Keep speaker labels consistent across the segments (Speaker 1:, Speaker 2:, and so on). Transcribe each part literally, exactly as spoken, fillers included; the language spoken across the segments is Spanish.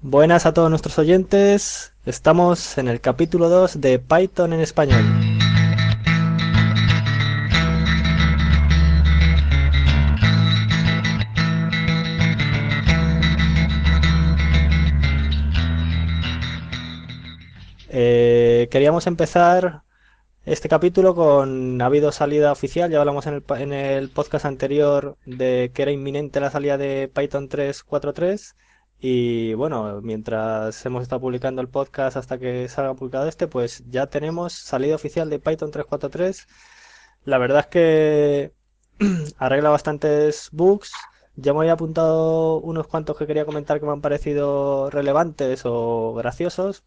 Speaker 1: Buenas a todos nuestros oyentes. Estamos en el capítulo dos de Python en español. Eh, queríamos empezar este capítulo con ha habido salida oficial. Ya hablamos en el, pa- en el podcast anterior de que era inminente la salida de Python tres punto cuatro punto tres. Y bueno, mientras hemos estado publicando el podcast hasta que salga publicado este, pues ya tenemos salida oficial de Python tres punto cuatro punto tres. La verdad es que arregla bastantes bugs. Ya me había apuntado unos cuantos que quería comentar que me han parecido relevantes o graciosos.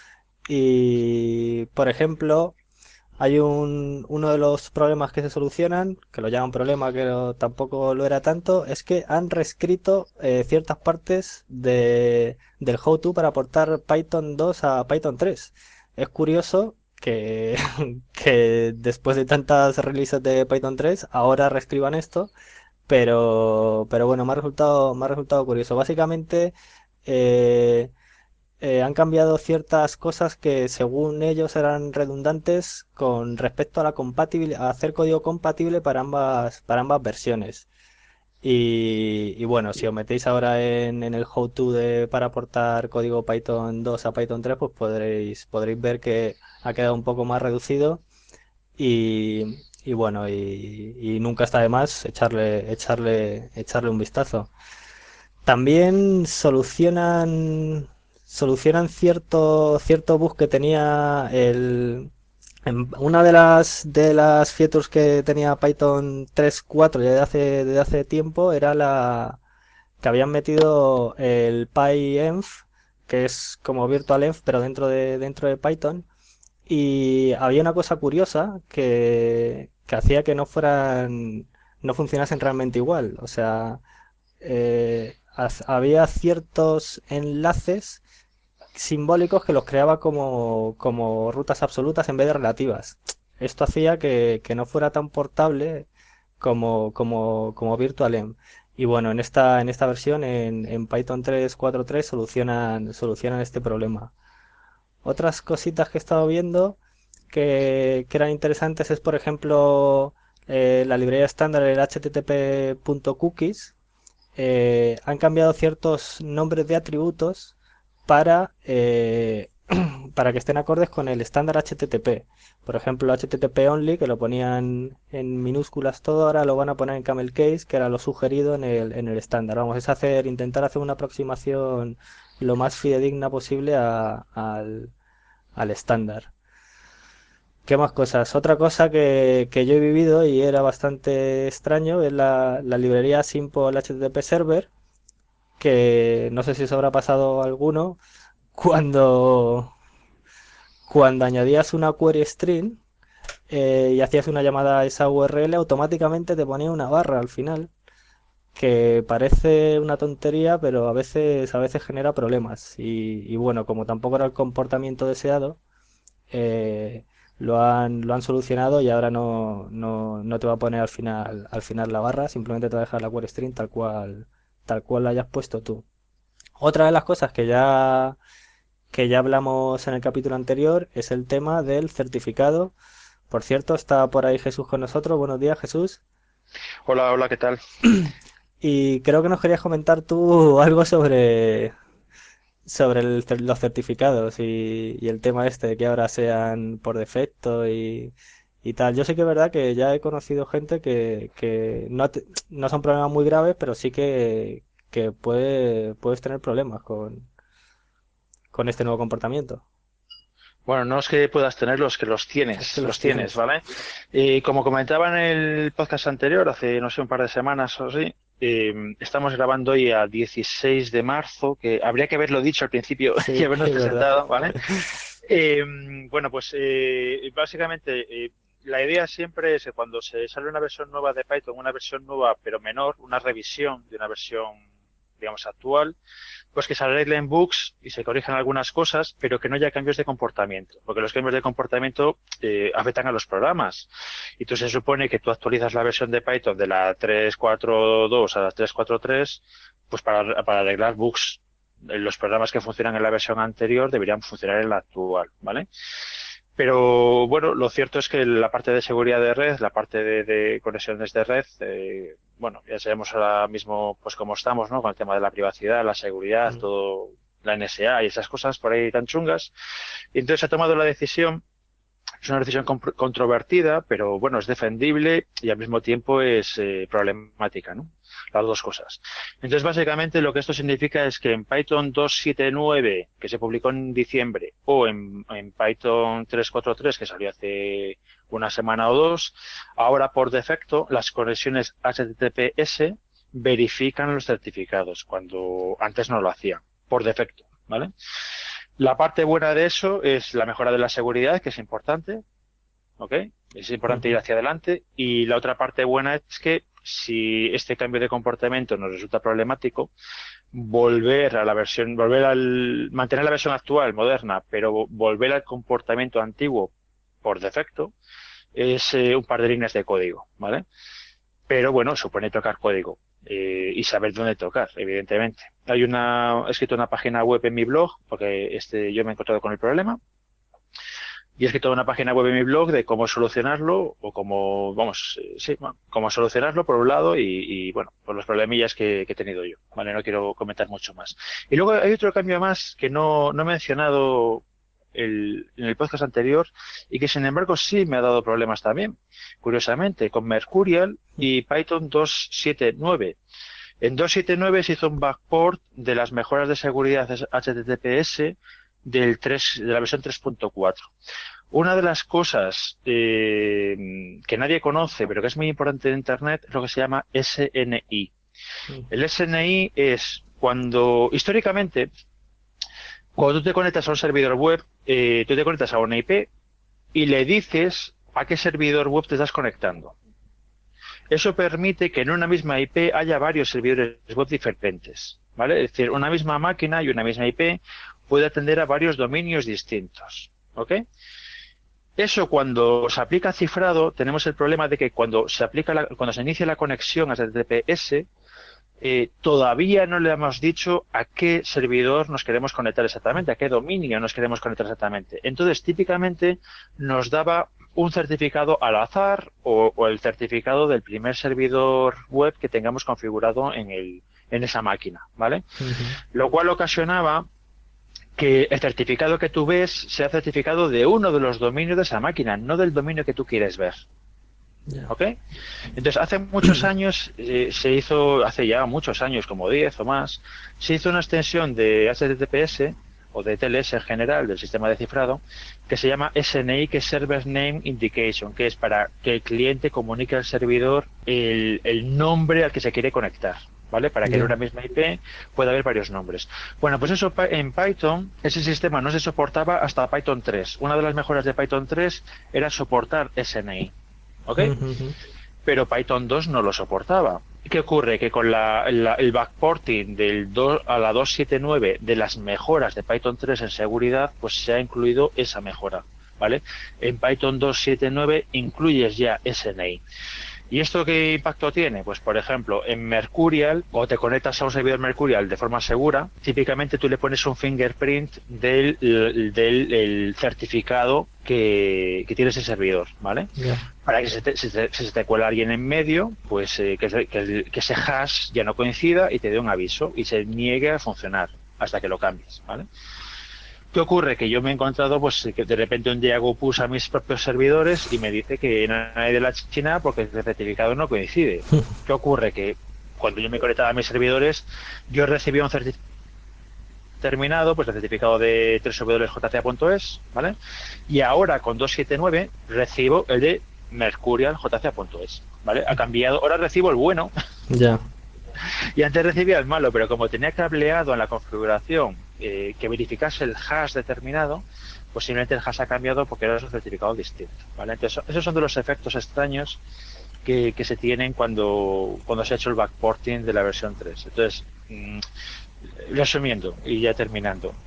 Speaker 1: Y, por ejemplo, hay un, uno de los problemas que se solucionan, que lo llaman problema, que no- tampoco lo era tanto, es que han reescrito eh, ciertas partes de, del how-to para portar Python dos a Python tres. Es curioso que, que después de tantas releases de Python tres, ahora reescriban esto, pero, pero bueno, me ha resultado, me ha resultado curioso. Básicamente, eh, eh, han cambiado ciertas cosas que según ellos eran redundantes con respecto a la compatibilidad, a hacer código compatible para ambas, para ambas versiones. Y, y bueno, si os metéis ahora en, en el how-to de, para aportar código Python dos a Python tres, pues podréis, podréis ver que ha quedado un poco más reducido y, y bueno, y, y nunca está de más echarle, echarle, echarle un vistazo. También solucionan, solucionan cierto, cierto bug que tenía el, en una de las, de las features que tenía Python tres punto cuatro ya desde hace, desde hace tiempo era la que habían metido el PyEnv, que es como virtualenv, pero dentro de, dentro de Python. Y había una cosa curiosa que, que hacía que no fueran, no funcionasen realmente igual. O sea, eh, había ciertos enlaces simbólicos que los creaba como, como rutas absolutas en vez de relativas. Esto hacía que, que no fuera tan portable como, como, como virtualenv. Y bueno, en esta, en esta versión, en, en Python tres punto cuatro punto tres, solucionan, solucionan este problema. Otras cositas que he estado viendo que, que eran interesantes es, por ejemplo, eh, la librería estándar, el http.cookies, eh, han cambiado ciertos nombres de atributos para, eh, para que estén acordes con el estándar H T T P. Por ejemplo, H T T P only, que lo ponían en minúsculas todo, ahora lo van a poner en camel case, que era lo sugerido en el, en el estándar. Vamos, es hacer, intentar hacer una aproximación lo más fidedigna posible a- al, al estándar. ¿Qué más cosas? Otra cosa que, que yo he vivido y era bastante extraño es la, la librería Simple H T T P Server, que no sé si os habrá pasado a alguno, cuando, cuando añadías una query string eh, y hacías una llamada a esa U R L, automáticamente te ponía una barra al final, que parece una tontería, pero a veces, a veces genera problemas. Y, y bueno, como tampoco era el comportamiento deseado, eh, lo han, lo han solucionado y ahora no, no, no te va a poner al final, al final la barra, simplemente te va a dejar la query string tal cual, tal cual la hayas puesto tú. Otra de las cosas que ya, que ya hablamos en el capítulo anterior es el tema del certificado. Por cierto, está por ahí Jesús con nosotros. Buenos días, Jesús.
Speaker 2: Hola, hola, ¿qué tal?
Speaker 1: Y creo que nos querías comentar tú algo sobre, sobre el cer- los certificados y, y el tema este de que ahora sean por defecto y, y tal. Yo sé que es verdad que ya he conocido gente que, que no, te- no son problemas muy graves, pero sí que, que puede, puedes tener problemas con, con este nuevo comportamiento.
Speaker 2: Bueno, no es que puedas tenerlos, que los
Speaker 1: Es que
Speaker 2: tienes,
Speaker 1: los
Speaker 2: los tienes,
Speaker 1: tienes.
Speaker 2: ¿vale? Y como comentaba en el podcast anterior, hace, no sé, un par de semanas o así, eh, estamos grabando hoy a dieciséis de marzo, que habría que haberlo dicho al principio y
Speaker 1: Sí,
Speaker 2: habernos
Speaker 1: es verdad.
Speaker 2: presentado, ¿vale? Eh, bueno, pues eh, básicamente eh, la idea siempre es que cuando se sale una versión nueva de Python, una versión nueva pero menor, una revisión de una versión, digamos, actual, pues que se arreglen bugs y se corrijan algunas cosas, pero que no haya cambios de comportamiento, porque los cambios de comportamiento eh, afectan a los programas. Y entonces se supone que tú actualizas la versión de Python de la tres punto cuatro punto dos a la tres punto cuatro punto tres, pues para, para arreglar bugs los programas que funcionan en la versión anterior deberían funcionar en la actual, ¿vale? Pero bueno, lo cierto es que la parte de seguridad de red, la parte de, de conexiones de red, eh, bueno, ya sabemos ahora mismo pues cómo estamos, ¿no? Con el tema de la privacidad, la seguridad,
Speaker 1: Mm.
Speaker 2: todo, la N S A y esas cosas por ahí tan chungas. Y entonces se ha tomado la decisión. Es una decisión compro- controvertida, pero bueno, es defendible y al mismo tiempo es eh, problemática, ¿no? Las dos cosas. Entonces, básicamente lo que esto significa es que en Python dos punto siete punto nueve, que se publicó en diciembre, o en, en Python tres punto cuatro punto tres, que salió hace una semana o dos, ahora por defecto las conexiones H T T P S verifican los certificados, cuando antes no lo hacían, por defecto, ¿vale? La parte buena de eso es la mejora de la seguridad, que es importante, ¿ok? Es importante ir
Speaker 1: Ujú.
Speaker 2: hacia adelante. Y la otra parte buena es que si este cambio de comportamiento nos resulta problemático, volver a la versión, volver al, mantener la versión actual, moderna, pero volver al comportamiento antiguo por defecto, es eh, un par de líneas de código, ¿vale? Pero bueno, supone tocar código eh, y saber dónde tocar, evidentemente. Hay una, he escrito una página web en mi blog, porque este, yo me he encontrado con el problema, y he escrito una página web en mi blog de cómo solucionarlo, o cómo, vamos, eh, sí, bueno, cómo solucionarlo por un lado, y, y, bueno, por los problemillas que, que he tenido yo, ¿vale? No quiero comentar mucho más. Y luego hay otro cambio más que no, no he mencionado el, en el podcast anterior, y que sin embargo sí me ha dado problemas también, curiosamente, con Mercurial y Python dos punto siete punto nueve. En dos punto siete punto nueve se hizo un backport de las mejoras de seguridad H T T P S del tres, de la versión tres punto cuatro. Una de las cosas eh, que nadie conoce, pero que es muy importante en Internet, es lo que se llama S N I.
Speaker 1: Mm.
Speaker 2: El S N I es cuando, históricamente, cuando tú te conectas a un servidor web, eh, tú te conectas a una I P y le dices a qué servidor web te estás conectando. Eso permite que en una misma I P haya varios servidores web diferentes, ¿vale? Es decir, una misma máquina y una misma I P puede atender a varios dominios distintos, ¿ok? Eso cuando se aplica cifrado, tenemos el problema de que cuando se aplica la- cuando se inicia la conexión a H T T P S, eh, todavía no le hemos dicho a qué servidor nos queremos conectar exactamente, a qué dominio nos queremos conectar exactamente. Entonces, típicamente nos daba un certificado al azar, o, o el certificado del primer servidor web que tengamos configurado en el, en esa máquina, ¿vale?
Speaker 1: Ujú.
Speaker 2: Lo cual ocasionaba que el certificado que tú ves sea certificado de uno de los dominios de esa máquina, no del dominio que tú quieres ver.
Speaker 1: Ya.
Speaker 2: ¿Ok? Entonces, hace muchos años eh, se hizo, hace ya muchos años, como diez o más, se hizo una extensión de H T T P S o de T L S en general, del sistema de cifrado, que se llama S N I, que es Server Name Indication, que es para que el cliente comunique al servidor el, el nombre al que se quiere conectar, ¿vale? Para que en
Speaker 1: Ya.
Speaker 2: una misma I P pueda haber varios nombres. Bueno, pues eso pa- en Python, ese sistema no se soportaba hasta Python tres. Una de las mejoras de Python tres era soportar S N I. ¿Ok?
Speaker 1: Ujú.
Speaker 2: Pero Python dos no lo soportaba. ¿Qué ocurre? Que con la, la- el backporting del dos a la dos punto siete punto nueve de las mejoras de Python tres en seguridad, pues se ha incluido esa mejora, ¿vale? En Python dos punto siete punto nueve incluyes ya S N I. ¿Y esto qué impacto tiene? Pues, por ejemplo, en Mercurial, o te conectas a un servidor Mercurial de forma segura, típicamente tú le pones un fingerprint del, del el certificado que, que tiene ese servidor, ¿vale?
Speaker 1: Ya.
Speaker 2: Para que si, te, si, te, si se te cuela alguien en medio, pues eh, que, que, que ese hash ya no coincida y te dé un aviso y se niegue a funcionar hasta que lo cambies, ¿vale? ¿Qué ocurre? Que yo me he encontrado, pues, que de repente un día hago push a mis propios servidores y me dice que no hay de la China porque el certificado no coincide. ¿Qué ocurre? Que cuando yo me conectaba a mis servidores, yo recibía un certificado terminado, pues el certificado de w w w punto j c a punto es, ¿vale? Y ahora con dos punto siete punto nueve recibo el de mercurial punto j c a punto es, ¿vale? Ha cambiado, ahora recibo el bueno.
Speaker 1: Ya.
Speaker 2: Y antes recibía el malo, pero como tenía cableado en la configuración eh, que verificase el hash determinado, pues simplemente el hash ha cambiado porque era un certificado distinto, ¿vale? Entonces, esos son de los efectos extraños que, que se tienen cuando, cuando se ha hecho el backporting de la versión tres. Entonces, mmm, resumiendo y ya terminando,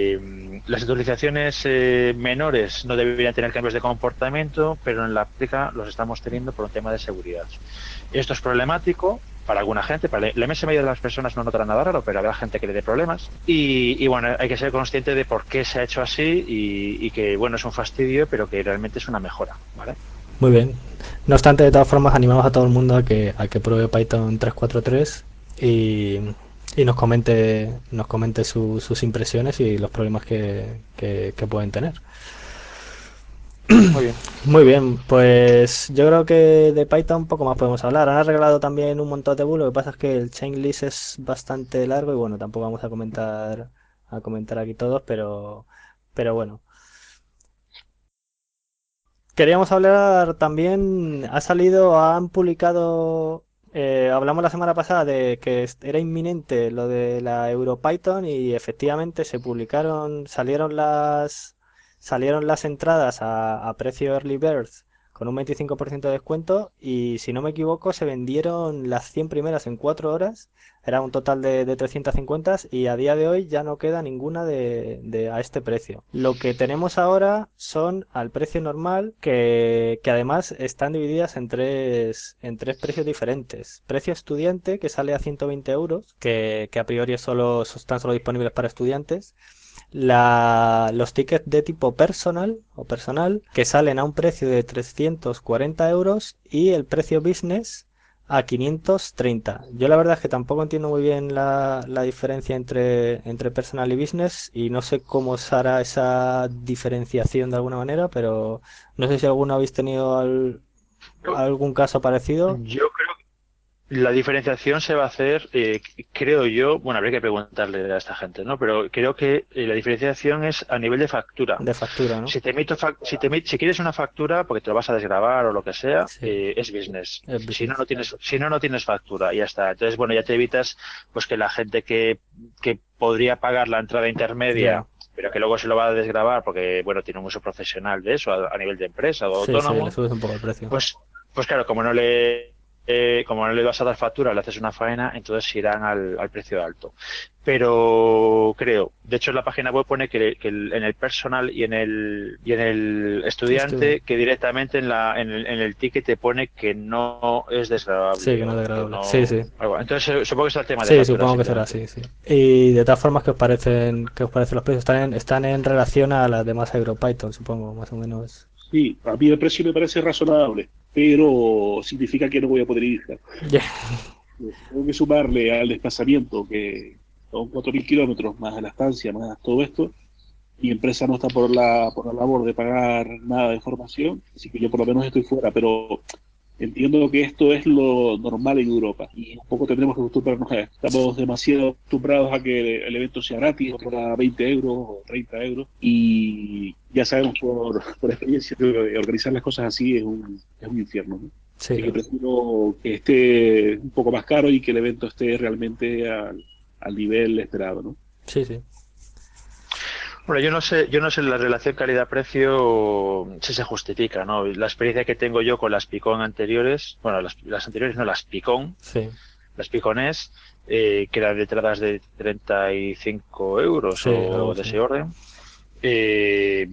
Speaker 2: eh, las actualizaciones eh, menores no deberían tener cambios de comportamiento, pero en la práctica los estamos teniendo por un tema de seguridad. Esto es problemático para alguna gente, para la inmensa mayoría de las personas no notará nada raro, pero habrá gente que le dé problemas. Y, y bueno, hay que ser consciente de por qué se ha hecho así y, y que, bueno, es un fastidio, pero que realmente es una mejora, ¿vale?
Speaker 1: Muy bien. No obstante, de todas formas, animamos a todo el mundo a que, a que pruebe Python tres punto cuatro punto tres y, y nos comente, nos comente su- sus impresiones y los problemas que, que, que pueden tener.
Speaker 2: Muy bien.
Speaker 1: Muy bien, pues yo creo que de Python poco más podemos hablar. Han arreglado también un montón de bugs. Lo que pasa es que el chain list es bastante largo y bueno, tampoco vamos a comentar a comentar aquí todos, pero pero bueno. Queríamos hablar también, ha salido, han publicado, eh, hablamos la semana pasada de que es- era inminente lo de la EuroPython y efectivamente se publicaron, salieron las, salieron las entradas a, a precio Early Bird con un veinticinco por ciento de descuento y si no me equivoco se vendieron las cien primeras en cuatro horas, era un total de, de trescientas cincuenta y a día de hoy ya no queda ninguna de, de- a este precio. Lo que tenemos ahora son al precio normal que, que además están divididas en tres, en tres precios diferentes. Precio estudiante que sale a ciento veinte euros, que, que a priori solo, están solo disponibles para estudiantes. La, los tickets de tipo personal o personal que salen a un precio de trescientos cuarenta euros y el precio business a quinientos treinta. Yo la verdad es que tampoco entiendo muy bien la, la diferencia entre, entre personal y business y no sé cómo se hará esa diferenciación de alguna manera, pero no sé si alguno habéis tenido al-
Speaker 2: Yo,
Speaker 1: algún caso parecido.
Speaker 2: yo creo La diferenciación se va a hacer, eh, creo yo, bueno, habría que preguntarle a esta gente, ¿no? Pero creo que eh, la diferenciación es a nivel de factura.
Speaker 1: De factura, ¿no?
Speaker 2: Si te emito, fac- si te emi- si quieres una factura porque te lo vas a desgravar o lo que sea,
Speaker 1: Sí,
Speaker 2: eh, es business.
Speaker 1: es
Speaker 2: Si no,
Speaker 1: business.
Speaker 2: no tienes, si no, no tienes factura y ya está. Entonces, bueno, ya te evitas, pues que la gente que, que podría pagar la entrada
Speaker 1: Ya.
Speaker 2: intermedia, pero que luego se lo va a desgravar porque, bueno, tiene un uso profesional de eso a, a nivel de empresa o
Speaker 1: Sí, sí, le
Speaker 2: autónomo,
Speaker 1: subes un poco el precio.
Speaker 2: pues, pues claro, como no le, eh, como no le vas a dar factura, le haces una faena, entonces irán al, al precio alto. Pero creo, de hecho en la página web pone que, que el- en el personal y en el y en el
Speaker 1: Estuve.
Speaker 2: estudiante que directamente en la en el, en el ticket te pone que no es
Speaker 1: Sí,
Speaker 2: desgravable
Speaker 1: que no es
Speaker 2: o que
Speaker 1: degradable. Sí,
Speaker 2: no
Speaker 1: sí.
Speaker 2: algo. Entonces eh, supongo que es el tema de
Speaker 1: Sí,
Speaker 2: factura
Speaker 1: supongo que será
Speaker 2: simplemente.
Speaker 1: así, sí. Y de todas formas, ¿qué os parecen, qué os parecen los precios? Están en, están en relación a las demás EuroPython, supongo, más o menos.
Speaker 3: Sí, a mí el precio me parece razonable, pero significa que no voy a poder ir.
Speaker 1: Ya.
Speaker 3: Tengo que sumarle al desplazamiento, que son cuatro mil kilómetros, más a la estancia, más todo esto. Mi empresa no está por la, por la labor de pagar nada de formación, así que yo por lo menos estoy fuera, pero entiendo que esto es lo normal en Europa y un poco tendremos que acostumbrarnos a esto. Estamos demasiado acostumbrados a que el evento sea gratis, para veinte euros o treinta euros, y ya sabemos por, por experiencia que organizar las cosas así es un, es un infierno, ¿no?
Speaker 1: Sí,
Speaker 3: Así que prefiero que esté un poco más caro y que el evento esté realmente al, al nivel esperado, ¿no?
Speaker 1: sí, sí.
Speaker 2: Bueno, yo no sé, yo no sé la relación calidad-precio si se justifica, ¿no? La experiencia que tengo yo con las Picón anteriores, bueno, las, las anteriores no, las Picón,
Speaker 1: Sí,
Speaker 2: las Piconés, eh, que eran de entradas de treinta y cinco euros
Speaker 1: sí, algo
Speaker 2: o de
Speaker 1: así.
Speaker 2: ese orden, eh,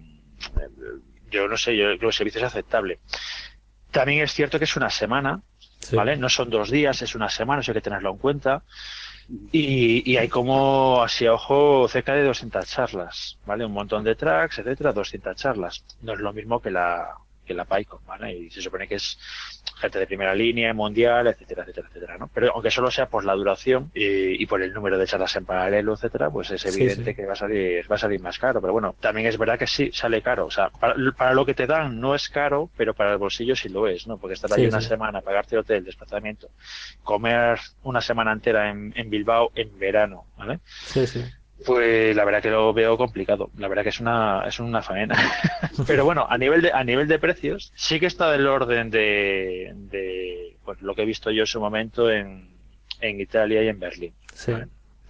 Speaker 2: yo no sé, yo creo que el servicio es aceptable. También es cierto que es una semana,
Speaker 1: Sí,
Speaker 2: ¿vale? No son dos días, es una semana, eso hay que tenerlo en cuenta. Y, y hay como, así a ojo, cerca de doscientas charlas, ¿vale? Un montón de tracks, etcétera, doscientas charlas. No es lo mismo que la, que la PyCon, ¿vale? Y se supone que es gente de primera línea, mundial, etcétera, etcétera, etcétera, ¿no? Pero aunque solo sea por la duración y, y por el número de charlas en paralelo, etcétera, pues es
Speaker 1: sí, sí.
Speaker 2: evidente que va a salir, va a salir más caro. Pero bueno, también es verdad que sí, sale caro. O sea, para, para lo que te dan no es caro, pero para el bolsillo sí lo es, ¿no? Porque estar ahí
Speaker 1: Sí,
Speaker 2: una
Speaker 1: sí.
Speaker 2: semana, pagarte hotel, desplazamiento, comer una semana entera en, en Bilbao en verano, ¿vale?
Speaker 1: Sí, sí.
Speaker 2: Pues la verdad que lo veo complicado. La verdad que es una, es una faena. Pero bueno, a nivel de, a nivel de precios, sí que está del orden de, de pues, lo que he visto yo en su momento en, en Italia y en Berlín.
Speaker 1: Sí,
Speaker 2: ¿Vale?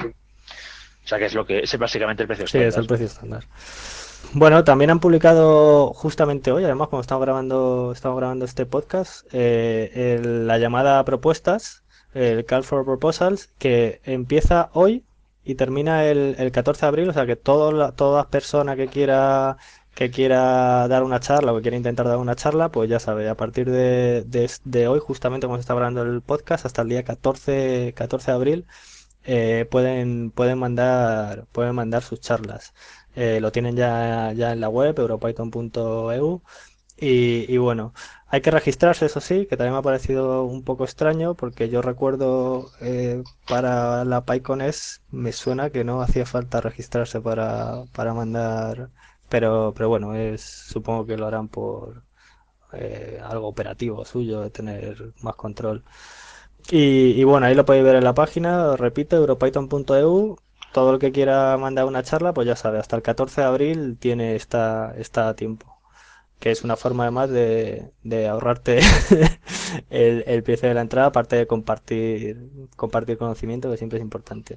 Speaker 2: O sea que es lo que es básicamente el precio
Speaker 1: sí, es
Speaker 2: estándar.
Speaker 1: el precio estándar. Bueno, también han publicado justamente hoy, además, cuando estamos grabando, estamos grabando este podcast, eh, el- la llamada a propuestas, el Call for Proposals, que empieza hoy y termina el, el catorce de abril, o sea que todo la- toda persona que quiera que quiera dar una charla o que quiera intentar dar una charla, pues ya sabe, a partir de, de, de hoy, justamente como se está grabando el podcast, hasta el día catorce, catorce de abril, eh, pueden, pueden mandar, pueden mandar sus charlas. Eh, lo tienen ya, ya en la web, europython punto e u. Y, y bueno, hay que registrarse, eso sí, que también me ha parecido un poco extraño, porque yo recuerdo eh, para la PyConES me suena que no hacía falta registrarse para, para mandar, pero, pero bueno, es, supongo que lo harán por eh, algo operativo suyo, de tener más control. Y, y bueno, ahí lo podéis ver en la página, repito, europython punto e u. Todo el que quiera mandar una charla, pues ya sabe, hasta el catorce de abril tiene esta, está a tiempo, que es una forma además de, de ahorrarte el, el precio de la entrada, aparte de compartir, compartir conocimiento, que siempre es importante.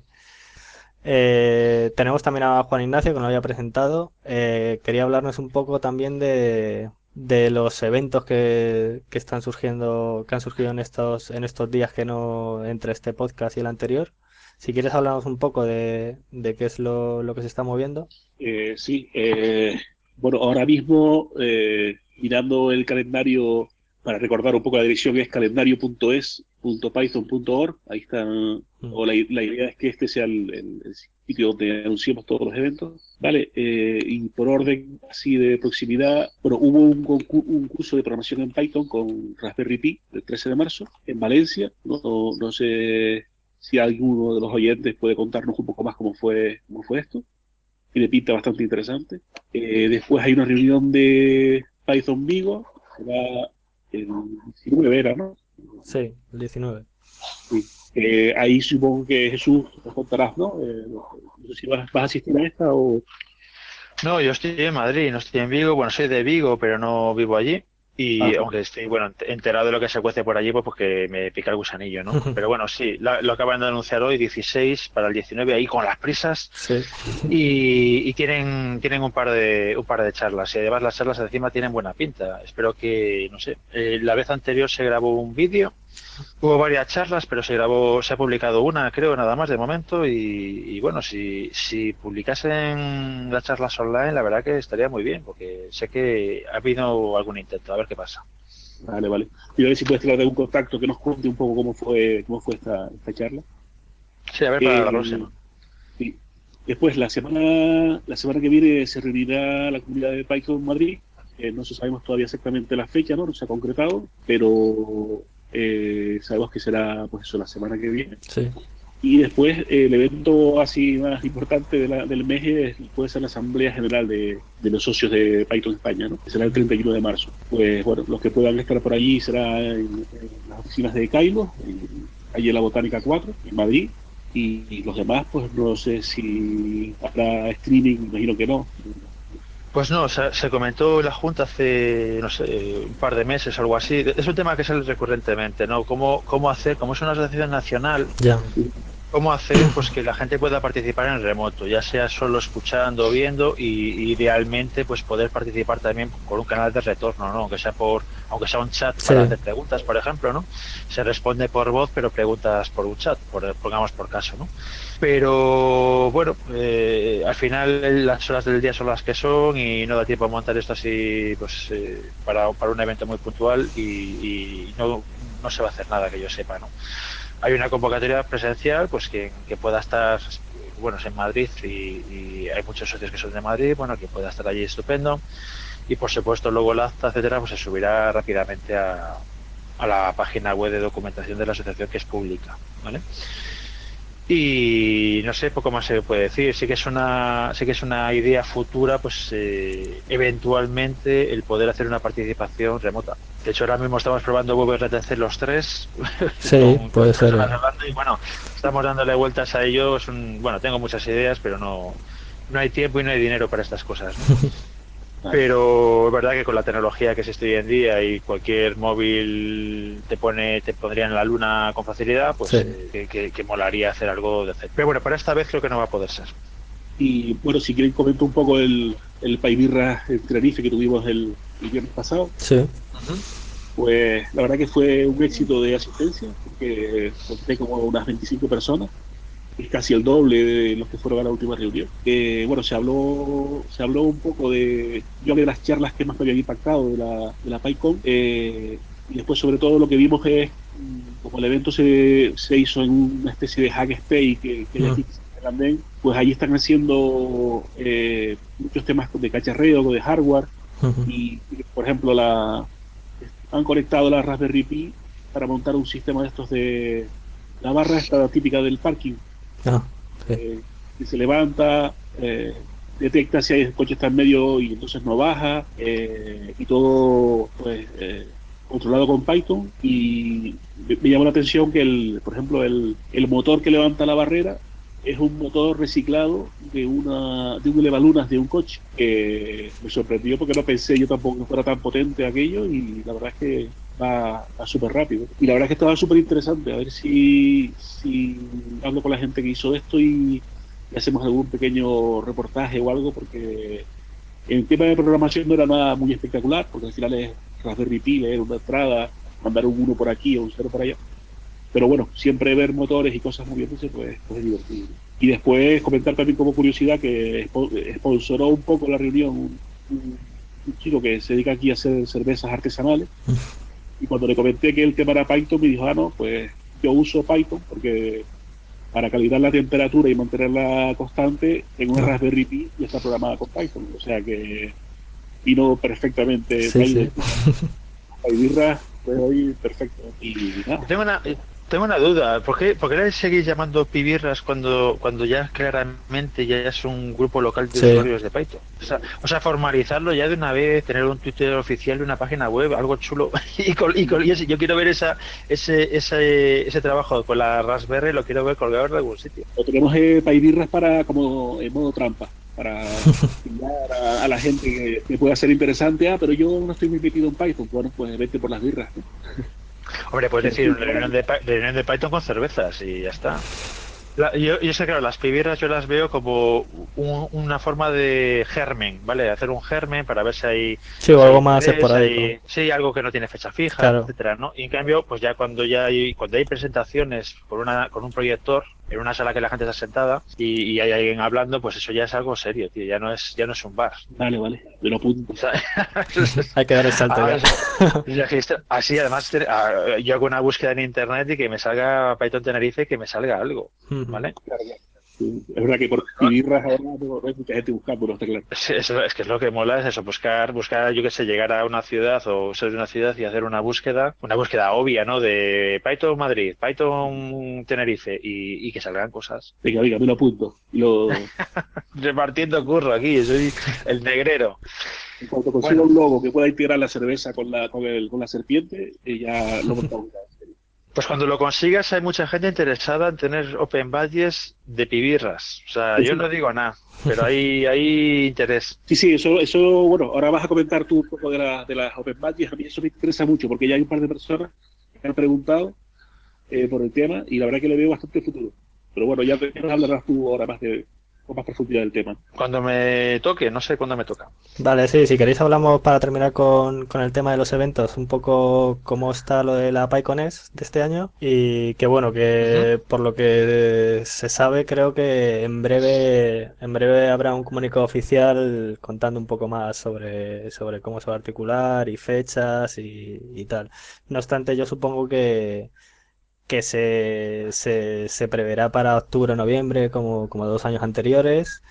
Speaker 1: Eh, tenemos también a Juan Ignacio, que nos lo había presentado. Eh, quería hablarnos un poco también de, de los eventos que, que están surgiendo, que han surgido en estos, en estos días que no entre este podcast y el anterior. Si quieres hablarnos un poco de, de qué es lo, lo que se está moviendo.
Speaker 3: Eh, sí, eh, bueno, ahora mismo eh, mirando el calendario, para recordar un poco la dirección, es calendario punto es punto python punto org. Ahí están,
Speaker 1: Mm.
Speaker 3: o la, la idea es que este sea el, el- el sitio donde anunciemos todos los eventos. Vale, eh, y por orden así de proximidad, bueno, hubo un, concu- un curso de programación en Python con Raspberry Pi el trece de marzo en Valencia. No, no, no sé si alguno de los oyentes puede contarnos un poco más cómo fue, cómo fue esto. Tiene pinta bastante interesante. Eh, después hay una reunión de Python Vigo, será el diecinueve, era, ¿no?
Speaker 1: Sí, el diecinueve.
Speaker 3: Sí. Eh, ahí supongo que Jesús nos contarás, ¿no? Eh, no sé si vas, vas a asistir a esta o...
Speaker 2: No, yo estoy en Madrid, no estoy en Vigo. Bueno, soy de Vigo, pero no vivo allí.
Speaker 3: Ah,
Speaker 2: Y aunque estoy, bueno, ent- enterado de lo que se cuece por allí, pues porque me pica el gusanillo, ¿no? Pero bueno, sí, la- lo acaban de anunciar hoy, dieciséis para el diecinueve, ahí con las prisas.
Speaker 1: Sí.
Speaker 2: Y, y tienen, tienen un par de, un par de charlas. Y además las charlas encima tienen buena pinta. Espero que, no sé, eh, la vez anterior se grabó un vídeo. Hubo varias charlas, pero se grabó, se ha publicado una, creo, nada más de momento. Y, y bueno, si, si publicasen las charlas online, la verdad que estaría muy bien, porque sé que ha habido algún intento, a ver qué pasa.
Speaker 3: vale, vale. Y a ver si puedes traer algún contacto que nos cuente un poco cómo fue, cómo fue esta, esta charla.
Speaker 2: Sí, a ver para la
Speaker 3: Eh,
Speaker 2: próxima.
Speaker 3: sí. Después, la semana, la semana que viene se reunirá la comunidad de Python Madrid. Eh, no sabemos todavía exactamente la fecha, ¿no? No se ha concretado, pero eh, sabemos que será, pues eso, la semana que viene.
Speaker 1: Sí.
Speaker 3: Y después, eh, el evento así más importante de la- del mes es, puede ser la Asamblea General de, de los socios de Python España, ¿no? Que será el treinta y uno de marzo. Pues bueno, los que puedan estar por allí será en, en las oficinas de Cailo, en, allí en la Botánica cuatro, en Madrid. Y, y los demás, pues no sé si habrá streaming, imagino que no.
Speaker 2: Pues no, se, se comentó en la Junta hace, no sé, un par de meses o algo así. Es un tema que sale recurrentemente, ¿no? ¿Cómo, cómo hacer, como es una asociación nacional,
Speaker 1: Ya.
Speaker 2: cómo hacer pues que la gente pueda participar en remoto, ya sea solo escuchando o viendo, y, y idealmente pues poder participar también con un canal de retorno, ¿no? Aunque sea por, aunque sea un chat
Speaker 1: Sí.
Speaker 2: para hacer preguntas, por ejemplo, ¿no? Se responde por voz, pero preguntas por un chat, por, pongamos por caso, ¿no? Pero bueno, eh, al final las horas del día son las que son y no da tiempo a montar esto así pues eh, para, para un evento muy puntual y, y no, no se va a hacer nada que yo sepa, ¿no? Hay una convocatoria presencial, pues que, que pueda estar, bueno, es en Madrid y, y hay muchos socios que son de Madrid, bueno, que pueda estar allí estupendo. Y por supuesto luego el acta, etcétera, pues se subirá rápidamente a, a la página web de documentación de la asociación, que es pública, ¿vale? Y no sé, poco más se puede decir. Sí que es una, sí que es una idea futura, pues eh, eventualmente el poder hacer una participación remota. De hecho, ahora mismo estamos probando V R T C los tres
Speaker 1: Sí,
Speaker 2: con, con
Speaker 1: puede ser.
Speaker 2: personas
Speaker 1: eh.
Speaker 2: hablando y bueno, estamos dándole vueltas a ello. Es un- bueno, tengo muchas ideas, pero no, no hay tiempo y no hay dinero para estas cosas, ¿no?
Speaker 3: Vale.
Speaker 2: Pero es verdad que con la tecnología que existe hoy en día y cualquier móvil te pone te pondría en la luna con facilidad, pues
Speaker 1: Sí.
Speaker 2: eh, que, que- que molaría hacer algo de Pero bueno, para esta vez creo que no va a poder ser.
Speaker 3: Y bueno, si quieren comento un poco el, el Paibirra en Tenerife que tuvimos el, el viernes pasado.
Speaker 1: Sí.
Speaker 2: Ujú.
Speaker 3: Pues la verdad que fue un éxito de asistencia, porque conté como unas veinticinco personas. es casi el doble de los que fueron a la última reunión. Eh, bueno, se habló, se habló un poco de, yo de las charlas que más me habían impactado de la, de la PyCon, eh, y después sobre todo lo que vimos es, como el evento se, se hizo en una especie de hackerspace que, que hay aquí también, pues ahí están haciendo eh, muchos temas de cacharreo, de hardware, uh-huh. y, y por ejemplo la, han conectado la Raspberry Pi para montar un sistema de estos de la barra esta típica del parking. Ah, sí. eh, que se levanta, eh, detecta si el coche está en medio y entonces no baja, eh, y todo pues eh, controlado con Python. Y me, me llamó la atención que el, por ejemplo el, el motor que levanta la barrera es un motor reciclado de una de un elevalunas de un coche, que me sorprendió porque no pensé yo tampoco que fuera tan potente aquello, y la verdad es que va, va súper rápido. Y la verdad es que estaba súper interesante. A ver si, si hablo con la gente que hizo esto y, y hacemos algún pequeño reportaje o algo, porque el tema de programación no era nada muy espectacular, porque al final es Raspberry Pi, leer una entrada, mandar un uno por aquí o un cero por allá. Pero bueno, siempre ver motores y cosas moviéndose, pues, pues es divertido. Y después comentar también como curiosidad que sponsoró un poco la reunión un, un, un chico que se dedica aquí a hacer cervezas artesanales. Y cuando le comenté que el tema era Python, me dijo, ah, no, pues yo uso Python porque para calibrar la temperatura y mantenerla constante en una Raspberry Pi y está programada con Python. O sea que vino perfectamente.
Speaker 1: Sí, sí.
Speaker 3: Hay birra, pues hoy perfecto. Y nada.
Speaker 2: Tengo una, tengo una duda. ¿Por qué, por qué le seguís llamando pibirras cuando, cuando ya claramente ya es un grupo local de sí. usuarios de Python? O sea, o sea, formalizarlo ya de una vez, tener un Twitter oficial de una página web, algo chulo. Y, con, y, con, y ese, yo quiero ver esa, ese, ese, ese trabajo con la Raspberry, lo quiero ver colgado en algún sitio.
Speaker 3: Lo tenemos eh, pibirras para como en modo trampa, para a, a la gente que, que pueda ser interesante. Ah, pero yo no estoy muy metido en Python. Bueno, pues vete por las birras, ¿no?
Speaker 2: Hombre, puedes decir una reunión de, reunión de Python con cervezas y ya está. La, yo, yo sé que claro, las pibirras yo las veo como un, una forma de germen, ¿vale? Hacer un germen para ver si hay...
Speaker 1: Sí, o algo más esporádico.
Speaker 2: Hay, sí, algo que no tiene fecha fija,
Speaker 1: claro.
Speaker 2: etcétera, ¿no? Y en cambio, pues ya cuando ya hay, cuando hay presentaciones con una con un proyector en una sala que la gente está sentada y, y hay alguien hablando, pues eso ya es algo serio, tío. Ya no es ya no es un bar.
Speaker 3: Vale, vale, me lo apunto.
Speaker 2: O sea,
Speaker 1: hay que dar el salto
Speaker 2: ah,
Speaker 1: ya.
Speaker 2: Así, además, yo hago una búsqueda en internet y que me salga Python Tenerife, que me salga algo, ¿vale?
Speaker 3: Claro, sí, es verdad que por birras ahora no hay mucha gente buscando, está claro.
Speaker 2: Sí, eso, es que es lo que mola, es eso, buscar, buscar, yo qué sé, llegar a una ciudad o ser de una ciudad y hacer una búsqueda, una búsqueda obvia, ¿no? De Python Madrid, Python Tenerife y, y que salgan cosas.
Speaker 3: Venga, venga, me lo apunto. Lo...
Speaker 2: Repartiendo curro aquí, soy el negrero.
Speaker 3: En cuanto consiga bueno. un logo que pueda integrar la cerveza con la, con el, con la serpiente, eh, ya lo montamos.
Speaker 2: Pues cuando lo consigas hay mucha gente interesada en tener open badges de pibirras. O sea, sí, yo sí. no digo nada, pero hay, hay interés.
Speaker 3: Sí, sí, eso, eso, bueno, ahora vas a comentar tú un poco de, la, de las open badges. A mí eso me interesa mucho porque ya hay un par de personas que me han preguntado eh, por el tema y la verdad que le veo bastante futuro. Pero bueno, ya te hablarás tú ahora más de, con más profundidad del tema.
Speaker 2: Cuando me toque, no sé cuándo me toca.
Speaker 1: Vale, sí, si queréis hablamos para terminar con, con el tema de los eventos, un poco cómo está lo de la PyConES de este año y que bueno, que uh-huh. por lo que se sabe creo que en breve en breve habrá un comunicado oficial contando un poco más sobre, sobre cómo se va a articular y fechas y, y tal. No obstante, yo supongo que que se, se, se preverá para octubre o noviembre como, como dos años anteriores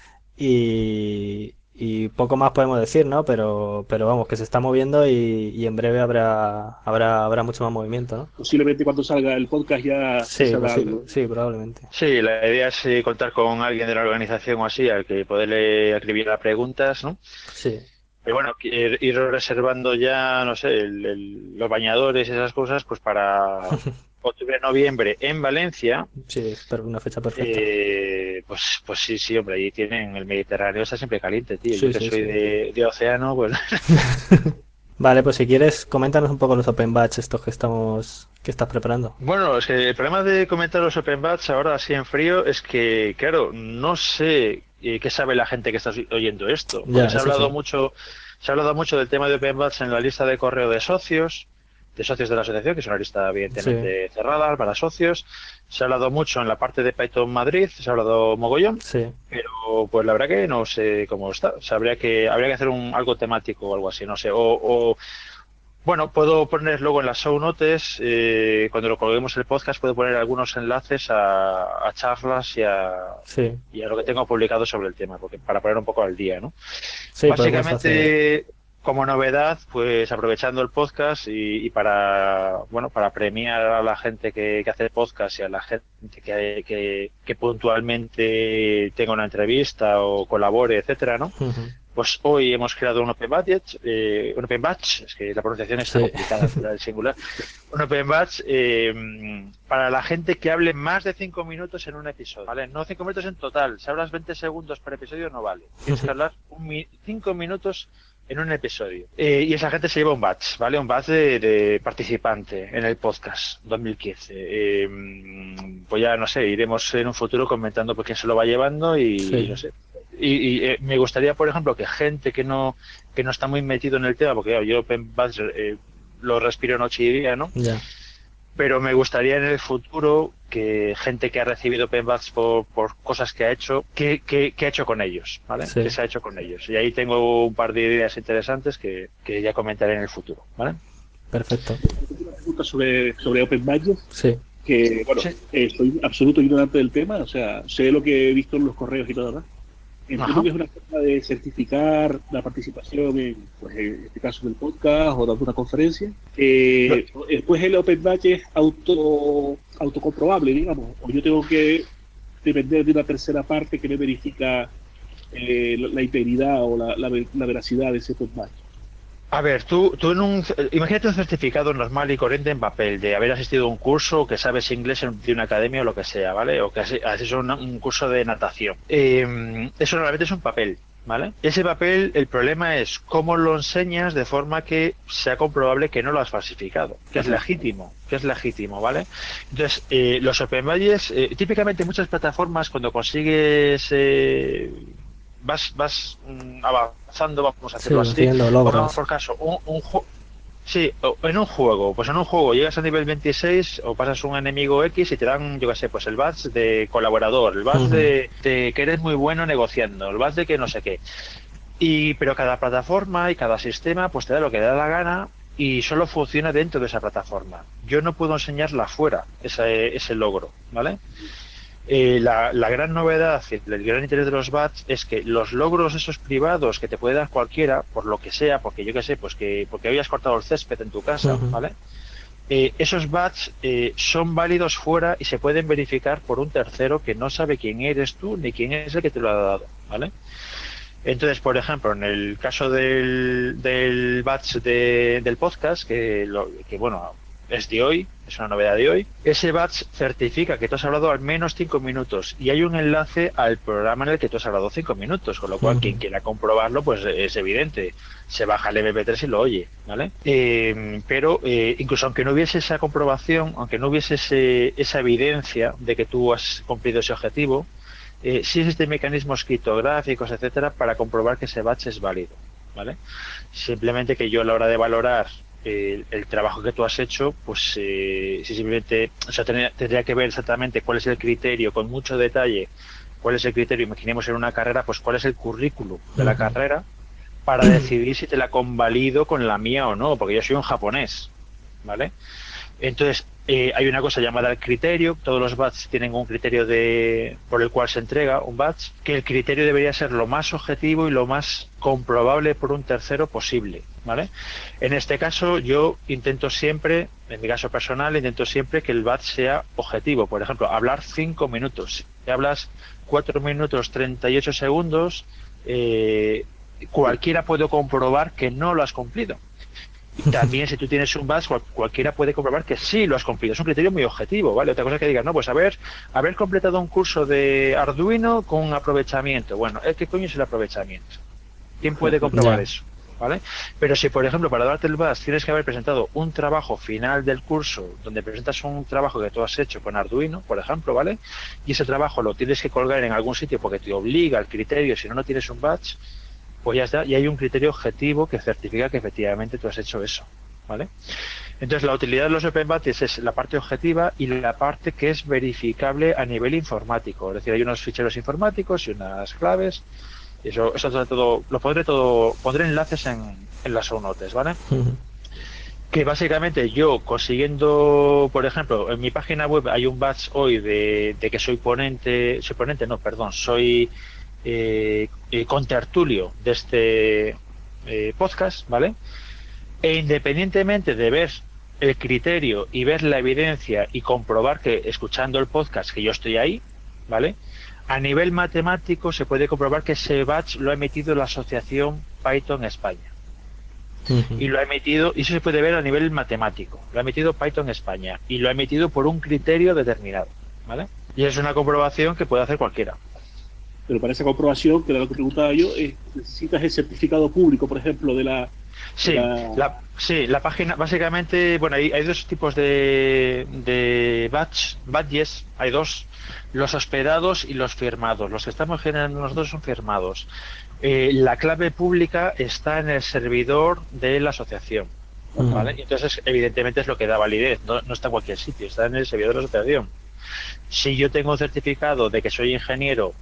Speaker 1: y, y poco más podemos decir, ¿no? Pero, pero vamos, que se está moviendo y, y en breve habrá, habrá, habrá mucho más movimiento, ¿no?
Speaker 3: Posiblemente cuando salga el podcast ya
Speaker 1: sí,
Speaker 3: se
Speaker 1: pues sí, sí, probablemente.
Speaker 2: Sí, la idea es eh, contar con alguien de la organización o así al que poderle escribir las preguntas, ¿no?
Speaker 1: Sí.
Speaker 2: Pero bueno, ir, ir reservando ya, no sé, el, el, los bañadores y esas cosas, pues para octubre, noviembre en Valencia.
Speaker 1: Sí, pero una fecha perfecta.
Speaker 2: Eh, pues, pues sí, sí, hombre, ahí tienen el Mediterráneo, está siempre caliente, tío.
Speaker 1: Sí,
Speaker 2: Yo que
Speaker 1: sí,
Speaker 2: soy
Speaker 1: sí.
Speaker 2: De, de océano, pues.
Speaker 1: Vale, pues si quieres, coméntanos un poco los Open Batch estos que estamos, que estás preparando.
Speaker 2: Bueno, es que el problema de comentar los Open Batch ahora así en frío es que, claro, no sé eh, qué sabe la gente que está oyendo esto. Porque
Speaker 1: Ya,
Speaker 2: se ha
Speaker 1: eso
Speaker 2: hablado
Speaker 1: sí.
Speaker 2: mucho, se ha hablado mucho del tema de Open Batch en la lista de correo de socios, de socios de la asociación, que es una lista evidentemente sí. cerrada para socios. Se ha hablado mucho en la parte de Python Madrid, se ha hablado mogollón,
Speaker 1: sí.
Speaker 2: pero pues la verdad que no sé cómo está. O sea, habría que habría que hacer un algo temático o algo así, no sé. O, o bueno, puedo poner luego en las show notes, eh, cuando lo colguemos el podcast, puedo poner algunos enlaces a, a charlas y a, sí. y a lo que tengo publicado sobre el tema, porque para poner un poco al día, ¿no?
Speaker 1: Sí,
Speaker 2: básicamente, como novedad, pues aprovechando el podcast y, y para bueno para premiar a la gente que, que hace podcast y a la gente que, que, que puntualmente tenga una entrevista o colabore, etcétera, ¿no? Uh-huh. Pues hoy hemos creado un Open Batch, eh, un Open Batch, es que la pronunciación está sí. complicada, el singular, un Open Batch eh, para la gente que hable más de cinco minutos en un episodio, ¿vale? No cinco minutos en total, si hablas veinte segundos por episodio no vale, tienes que hablar un, cinco minutos en un episodio. Eh, y esa gente se lleva un batch, ¿vale? Un batch de, de participante en el podcast dos mil quince. Eh, pues ya, no sé, iremos en un futuro comentando por quién se lo va llevando y, sí. y no sé. Y, y eh, me gustaría, por ejemplo, que gente que no que no está muy metido en el tema, porque claro, yo Open Batch eh, lo respiro noche y día, ¿no?
Speaker 1: Yeah.
Speaker 2: Pero me gustaría en el futuro que gente que ha recibido Open Batch por, por cosas que ha hecho, que, que, que ha hecho con ellos, ¿vale? Sí. Que se ha hecho con ellos. Y ahí tengo un par de ideas interesantes que, que ya comentaré en el futuro, ¿vale?
Speaker 1: Perfecto.
Speaker 3: Una pregunta sobre, sobre Open Batch.
Speaker 1: Sí.
Speaker 3: Que, bueno,
Speaker 2: sí.
Speaker 3: eh, estoy absoluto ignorante del tema, o sea, sé lo que he visto en los correos y todo, ¿verdad? Entiendo Ajá. que es una forma de certificar la participación en, pues, en este caso, del podcast o dando una conferencia. Eh, no. Después el Open Batch es auto autocomprobable, digamos, o yo tengo que depender de una tercera parte que me verifica eh, la, la integridad o la, la, la veracidad de ese Open Batch.
Speaker 2: A ver, tú, tú en un, imagínate un certificado normal y corriente en papel de haber asistido a un curso, que sabes inglés en, de una academia o lo que sea, ¿vale? O que has, has hecho una, un curso de natación. Eh, eso normalmente es un papel, ¿vale? Ese papel, el problema es cómo lo enseñas de forma que sea comprobable que no lo has falsificado, que es legítimo, que es legítimo, ¿vale? Entonces, eh, los Open Badges, eh, típicamente muchas plataformas cuando consigues... Eh, vas vas mm, avanzando, vamos a hacerlo
Speaker 1: sí,
Speaker 2: así,
Speaker 1: pongamos
Speaker 2: por caso, un, un juego, sí, en un juego, pues en un juego llegas a nivel veintiséis o pasas un enemigo X y te dan, yo qué sé, pues el badge de colaborador, el badge uh-huh. de, de que eres muy bueno negociando, el badge de que no sé qué, y pero cada plataforma y cada sistema pues te da lo que te da la gana y solo funciona dentro de esa plataforma. Yo no puedo enseñarla fuera, ese, ese logro, ¿vale? Eh, la, la gran novedad, el gran interés de los badges es que los logros esos privados que te puede dar cualquiera, por lo que sea, porque yo que sé, pues que porque habías cortado el césped en tu casa, uh-huh. ¿vale? Eh, esos badges eh, son válidos fuera y se pueden verificar por un tercero que no sabe quién eres tú ni quién es el que te lo ha dado, ¿vale? Entonces, por ejemplo, en el caso del, del badge de, del podcast, que, lo, que bueno, es de hoy, es una novedad de hoy, ese badge certifica que tú has hablado al menos cinco minutos y hay un enlace al programa en el que tú has hablado cinco minutos, con lo cual uh-huh. quien quiera comprobarlo, pues es evidente, se baja el eme pe tres y lo oye, ¿vale? Eh, pero eh, incluso aunque no hubiese esa comprobación, aunque no hubiese ese, esa evidencia de que tú has cumplido ese objetivo, eh, sí existen mecanismos criptográficos, etcétera, para comprobar que ese badge es válido, ¿vale? Simplemente que yo a la hora de valorar El, el trabajo que tú has hecho, pues eh, si simplemente, o sea, tendría, tendría que ver exactamente cuál es el criterio, con mucho detalle, cuál es el criterio, imaginemos en una carrera, pues cuál es el currículum de la uh-huh. carrera, para decidir si te la convalido con la mía o no, porque yo soy un japonés, ¿vale? Entonces, eh, hay una cosa llamada el criterio, todos los badges tienen un criterio de por el cual se entrega un badge, que el criterio debería ser lo más objetivo y lo más comprobable por un tercero posible, ¿vale? En este caso, yo intento siempre, en mi caso personal, intento siempre que el badge sea objetivo. Por ejemplo, hablar cinco minutos. Si hablas cuatro minutos treinta y ocho segundos, eh, cualquiera puede comprobar que no lo has cumplido. Y también si tú tienes un badge, cual, cualquiera puede comprobar que sí lo has cumplido. Es un criterio muy objetivo, ¿vale? Otra cosa que digas, no, pues haber, haber completado un curso de Arduino con aprovechamiento. Bueno, ¿qué coño es el aprovechamiento? ¿Quién puede comprobar yeah. eso? ¿Vale? Pero si, por ejemplo, para darte el badge tienes que haber presentado un trabajo final del curso, donde presentas un trabajo que tú has hecho con Arduino, por ejemplo, ¿vale? Y ese trabajo lo tienes que colgar en algún sitio porque te obliga al criterio, si no, no tienes un badge, pues ya está, y hay un criterio objetivo que certifica que efectivamente tú has hecho eso, ¿vale? Entonces, la utilidad de los Open Batches es la parte objetiva y la parte que es verificable a nivel informático. Es decir, hay unos ficheros informáticos y unas claves. Y eso, eso todo, lo pondré todo, pondré enlaces en, en las show notes, ¿vale?
Speaker 1: Ujú.
Speaker 2: Que básicamente yo consiguiendo, por ejemplo, en mi página web hay un badge hoy de, de que soy ponente, soy ponente, no, perdón, soy eh, eh, contertulio de este eh, podcast, ¿vale? E independientemente de ver el criterio y ver la evidencia y comprobar que escuchando el podcast que yo estoy ahí, ¿vale? A nivel matemático se puede comprobar que ese batch lo ha emitido la Asociación Python España.
Speaker 1: Ujú.
Speaker 2: Y lo ha emitido, y eso se puede ver a nivel matemático, lo ha emitido Python España y lo ha emitido por un criterio determinado, ¿vale? Y es una comprobación que puede hacer cualquiera.
Speaker 3: Pero para esa comprobación, que era lo que preguntaba yo, eh, necesitas el certificado público, por ejemplo, de la... de
Speaker 2: Sí,
Speaker 3: la...
Speaker 2: la, sí, la página, básicamente, bueno, hay, hay dos tipos de, de badge, badges, hay dos, los hospedados y los firmados. Los que estamos generando nosotros son firmados. Eh, la clave pública está en el servidor de la asociación,
Speaker 1: Ujú.
Speaker 2: ¿vale? Y entonces, evidentemente, es lo que da validez, no, no está en cualquier sitio, está en el servidor de la asociación. Si yo tengo un certificado de que soy ingeniero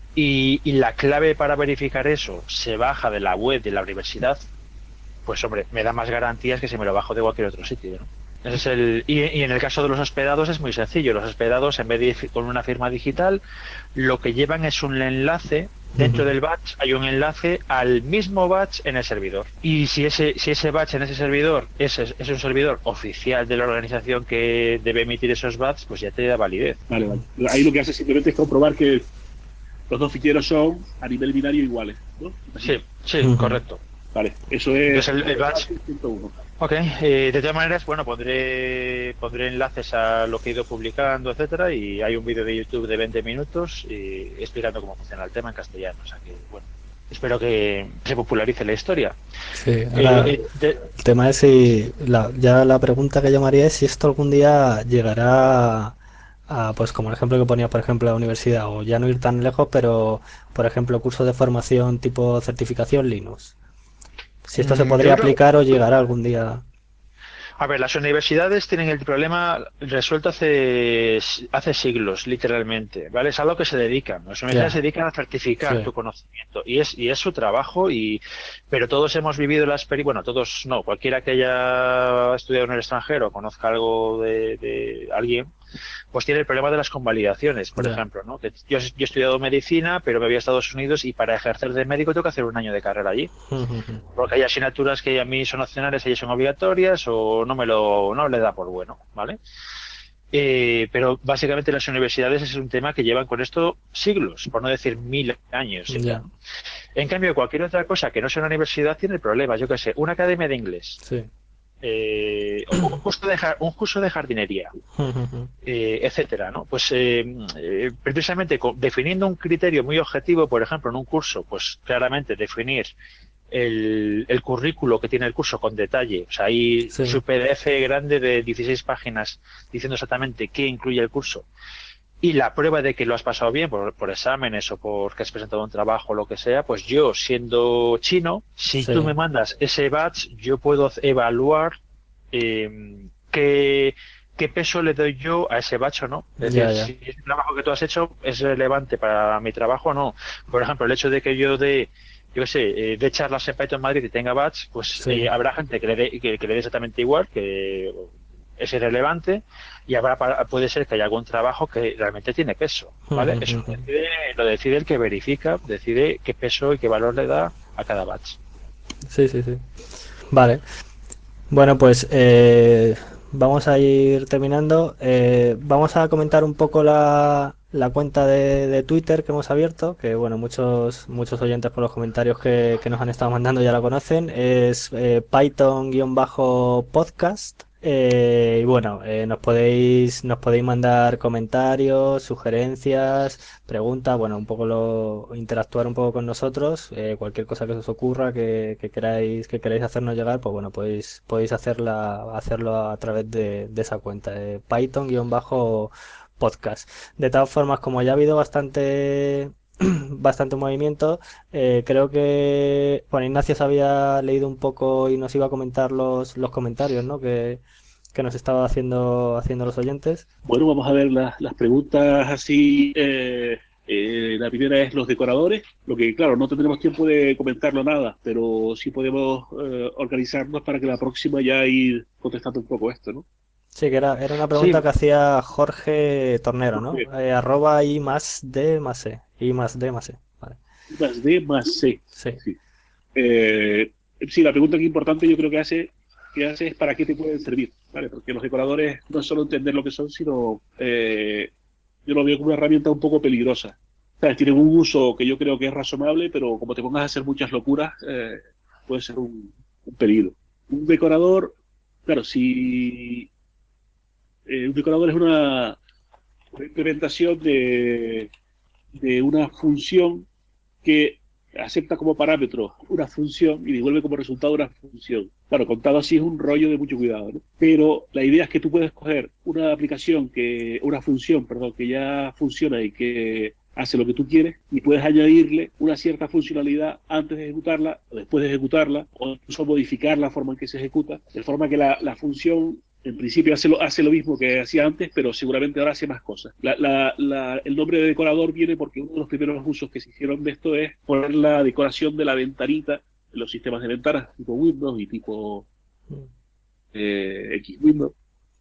Speaker 2: y, y la clave para verificar eso se baja de la web de la universidad, pues hombre, me da más garantías que si me lo bajo de cualquier otro sitio, ¿no? Ese es el, y, y en el caso de los hospedados es muy sencillo. Los hospedados, en vez de ir con una firma digital, lo que llevan es un enlace.
Speaker 1: Ujú.
Speaker 2: Dentro del batch hay un enlace al mismo batch en el servidor. Y si ese, si ese batch en ese servidor es, es, es un servidor oficial de la organización que debe emitir esos batch, pues ya te da validez.
Speaker 3: Vale, vale. Ahí lo que hace simplemente es comprobar que los dos ficheros son a nivel binario iguales, ¿no?
Speaker 2: Sí,
Speaker 3: Imagino.
Speaker 2: sí,
Speaker 1: Ujú.
Speaker 2: correcto.
Speaker 3: Vale, eso es
Speaker 2: Entonces el, el batch
Speaker 3: ciento uno.
Speaker 2: Ok, eh, de todas maneras, bueno, pondré, pondré enlaces a lo que he ido publicando, etcétera, y hay un vídeo de YouTube de veinte minutos y explicando cómo funciona el tema en castellano. O sea que, bueno, espero que se popularice la historia.
Speaker 1: Sí,
Speaker 2: Eh,
Speaker 1: ahora
Speaker 2: eh, de-
Speaker 1: el tema es si la, ya la pregunta que yo me haría es si esto algún día llegará a, pues como el ejemplo que ponía, por ejemplo, la universidad, o ya no ir tan lejos, pero por ejemplo, cursos de formación tipo certificación Linux. Si esto se
Speaker 2: mm, yo
Speaker 1: podría
Speaker 2: creo,
Speaker 1: aplicar o llegará algún día.
Speaker 2: a ver, las universidades tienen el problema resuelto hace, hace siglos, literalmente, ¿vale? Es a lo que se dedican. Las universidades se
Speaker 1: Ya,
Speaker 2: dedican a certificar
Speaker 1: sí.
Speaker 2: tu conocimiento y es, y es su trabajo, y, pero todos hemos vivido la experiencia, bueno, todos no, cualquiera que haya estudiado en el extranjero, conozca algo de, de alguien, pues tiene el problema de las convalidaciones, por
Speaker 1: Ya.
Speaker 2: ejemplo, ¿no? Que yo, yo he estudiado medicina, pero me voy a Estados Unidos y para ejercer de médico tengo que hacer un año de carrera allí.
Speaker 1: Ujú.
Speaker 2: Porque hay asignaturas que a mí son opcionales, ellas son obligatorias o no me lo no le da por bueno, ¿vale? Eh, pero básicamente las universidades es un tema que llevan con esto siglos, por no decir mil años ya,
Speaker 1: Ya,
Speaker 2: ¿no? En cambio, cualquier otra cosa que no sea una universidad tiene problemas. Yo qué sé, una academia de inglés,
Speaker 1: sí.
Speaker 2: eh, un, curso de, jar- un curso de jardinería,
Speaker 1: Ujú.
Speaker 2: eh, etcétera, ¿no? Pues eh, eh, precisamente con- definiendo un criterio muy objetivo, por ejemplo, en un curso, pues claramente definir el, el currículo que tiene el curso con detalle. O sea, hay
Speaker 1: Sí.
Speaker 2: su P D F grande de dieciséis páginas diciendo exactamente qué incluye el curso. Y la prueba de que lo has pasado bien por, por exámenes o porque has presentado un trabajo o lo que sea, pues yo, siendo chino, si tú
Speaker 1: Sí.
Speaker 2: me mandas ese batch, yo puedo evaluar eh, qué, qué peso le doy yo a ese batch o no. Es decir,
Speaker 1: Ya, ya.
Speaker 2: si el trabajo que tú has hecho es relevante para mi trabajo o no. Por ejemplo, el hecho de que yo dé, yo qué sé, eh, de charlas en Python Madrid y tenga batch, pues
Speaker 1: Sí.
Speaker 2: eh, habrá gente que le dé que, que le dé exactamente igual, que es irrelevante, y habrá para- puede ser que haya algún trabajo que realmente tiene peso, ¿vale? Eso lo
Speaker 1: Ujú.
Speaker 2: decide, lo decide el que verifica, decide qué peso y qué valor le da a cada batch.
Speaker 1: Sí, sí, sí. Vale. Bueno, pues eh, vamos a ir terminando. Eh, vamos a comentar un poco la, la cuenta de, de Twitter que hemos abierto, que bueno, muchos, muchos oyentes por los comentarios que, que nos han estado mandando ya la conocen. Es eh, Python-podcast. Eh, y bueno, eh, nos podéis, nos podéis mandar comentarios, sugerencias, preguntas, bueno, un poco lo, interactuar un poco con nosotros, eh, cualquier cosa que os ocurra que, que queráis, que queráis hacernos llegar, pues bueno, podéis, podéis hacerla, hacerlo a través de, de esa cuenta, de Python-podcast. De todas formas, como ya ha habido bastante bastante movimiento. Eh, creo que Juan Ignacio se había leído un poco y nos iba a comentar los, los comentarios, ¿no? Que, que nos estaba haciendo, haciendo los oyentes.
Speaker 3: Bueno, vamos a ver las, las preguntas así. Eh, eh, la primera es los decoradores, lo que claro, no tendremos tiempo de comentarlo nada, pero sí podemos eh, organizarnos para que la próxima ya ir contestando un poco esto, ¿no?
Speaker 1: Sí, que era, era una pregunta
Speaker 2: Sí,
Speaker 1: que hacía Jorge Tornero, ¿no?
Speaker 3: Jorge,
Speaker 1: Eh, arroba I más D más E. I más D más E. Vale.
Speaker 3: más D más C.
Speaker 1: Sí.
Speaker 3: Sí. Eh, sí, la pregunta que importante yo creo que hace, que hace es para qué te pueden servir, ¿vale? Porque los decoradores no es solo entender lo que son, sino eh, yo lo veo como una herramienta un poco peligrosa. ¿Sabes? Tienen un uso que yo creo que es razonable, pero como te pongas a hacer muchas locuras, eh, puede ser un, un peligro. Un decorador, claro, si eh, un decorador es una implementación de, de una función que acepta como parámetro una función y devuelve como resultado una función. Claro, contado así es un rollo de mucho cuidado, ¿no? Pero la idea es que tú puedes coger una aplicación, que una función, perdón, que ya funciona y que hace lo que tú quieres y puedes añadirle una cierta funcionalidad antes de ejecutarla o después de ejecutarla o incluso modificar la forma en que se ejecuta, de forma que la, la función en principio hace lo, hace lo mismo que hacía antes, pero seguramente ahora hace más cosas. La, la, la, el nombre de decorador viene porque uno de los primeros usos que se hicieron de esto es poner la decoración de la ventanita en los sistemas de ventanas tipo Windows y tipo eh, X Windows,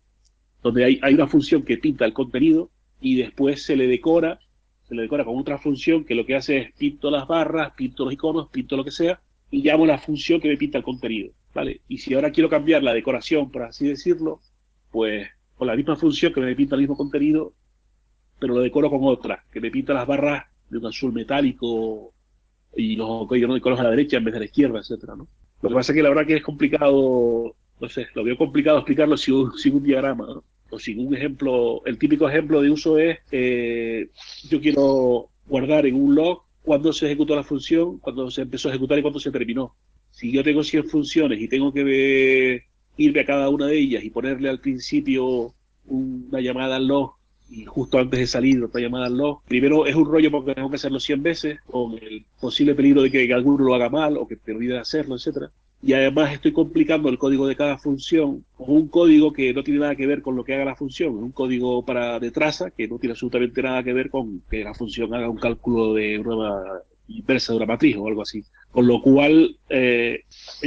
Speaker 3: donde hay, hay una función que pinta el contenido y después se le decora, se le decora con otra función que lo que hace es pinto las barras, pinto los iconos, pinto lo que sea, y llamo la función que me pinta el contenido, ¿vale? Y si ahora quiero cambiar la decoración, por así decirlo, pues con la misma función que me pinta el mismo contenido, pero lo decoro con otra, que me pinta las barras de un azul metálico y los iconos a la derecha en vez de a la izquierda, etcétera, ¿no? Lo que pasa es que la verdad que es complicado, no sé, lo veo complicado explicarlo sin un, sin un diagrama, ¿no? O sin un ejemplo. El típico ejemplo de uso es, eh, yo quiero guardar en un log cuándo se ejecutó la función, cuándo se empezó a ejecutar y cuándo se terminó. Si yo tengo cien funciones y tengo que ver, irme a cada una de ellas y ponerle al principio una llamada al log y justo antes de salir otra llamada al log, primero es un rollo porque tengo que hacerlo cien veces, con el posible peligro de que alguno lo haga mal o que te olvide de hacerlo, etcétera. Y además estoy complicando el código de cada función con un código que no tiene nada que ver con lo que haga la función, un código para de traza que no tiene absolutamente nada que ver con que la función haga un cálculo de una inversa de una matriz o algo así. Con lo cual, eh,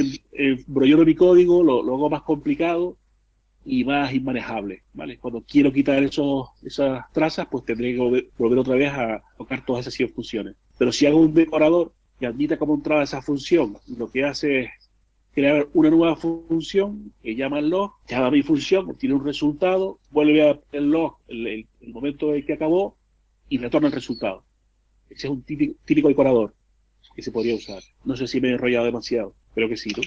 Speaker 3: embrollo mi código, lo, lo hago más complicado y más inmanejable, ¿vale? Cuando quiero quitar esos, esas trazas, pues tendré que volver, volver otra vez a tocar todas esas cien funciones. Pero si hago un decorador que admita como entrada esa función, lo que hace es crear una nueva función que llama el log, llama mi función, obtiene un resultado, vuelve a el log, el, el, el momento en que acabó, y retorna el resultado. Ese es un típico, típico decorador que se podría usar. No sé si me he enrollado demasiado, pero que sí, ¿no?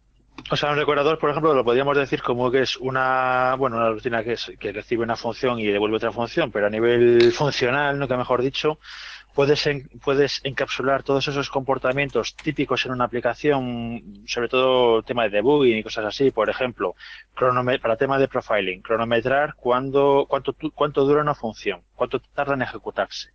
Speaker 2: O sea, un decorador, por ejemplo, lo podríamos decir como que es una, bueno, una rutina que, es, que recibe una función y devuelve otra función, pero a nivel funcional, nunca mejor dicho, puedes, en, puedes encapsular todos esos comportamientos típicos en una aplicación, sobre todo tema de debugging y cosas así, por ejemplo, para temas de profiling, cronometrar cuándo, cuánto, cuánto dura una función, cuánto tarda en ejecutarse,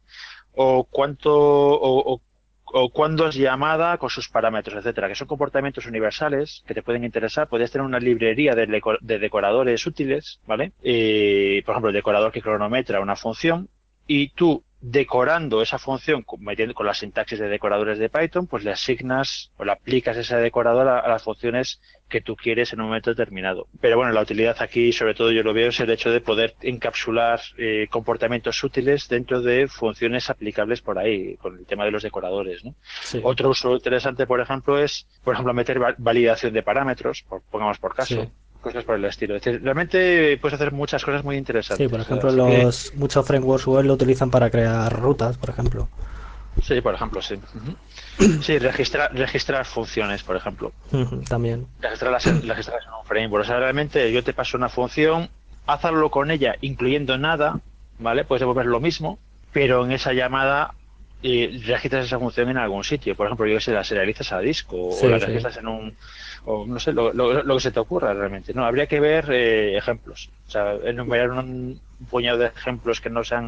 Speaker 2: o cuánto, o, o o cuándo es llamada con sus parámetros, etcétera, que son comportamientos universales que te pueden interesar. Podrías tener una librería de, decor de decoradores útiles, ¿vale? Eh, por ejemplo, el decorador que cronometra una función y tú, decorando esa función con, con la sintaxis de decoradores de Python, pues le asignas o le aplicas ese decorador a, a las funciones que tú quieres en un momento determinado. Pero bueno, la utilidad aquí, sobre todo yo lo veo, es el hecho de poder encapsular eh, comportamientos útiles dentro de funciones aplicables por ahí, con el tema de los decoradores, ¿no?
Speaker 1: Sí.
Speaker 2: Otro uso interesante, por ejemplo, es, por ejemplo, meter validación de parámetros, por, pongamos por caso. Sí. Cosas por el estilo. Es decir, realmente puedes hacer muchas cosas muy interesantes.
Speaker 1: Sí, por ejemplo, los que... muchos frameworks web lo utilizan para crear rutas, por ejemplo.
Speaker 2: Sí, por ejemplo, sí. Uh-huh. Sí, registrar, registrar funciones, por ejemplo.
Speaker 1: Uh-huh, también.
Speaker 2: Registrarlas en, registrarlas en un framework. O sea, realmente yo te paso una función, hazlo con ella, incluyendo nada, ¿vale? Puedes devolver lo mismo, pero en esa llamada eh, registras esa función en algún sitio. Por ejemplo, yo que sé, la serializas a disco sí, o la registras sí. en un... o no sé, lo, lo, lo que se te ocurra realmente. No, habría que ver eh, ejemplos. O sea, enumerar un, un puñado de ejemplos que no sean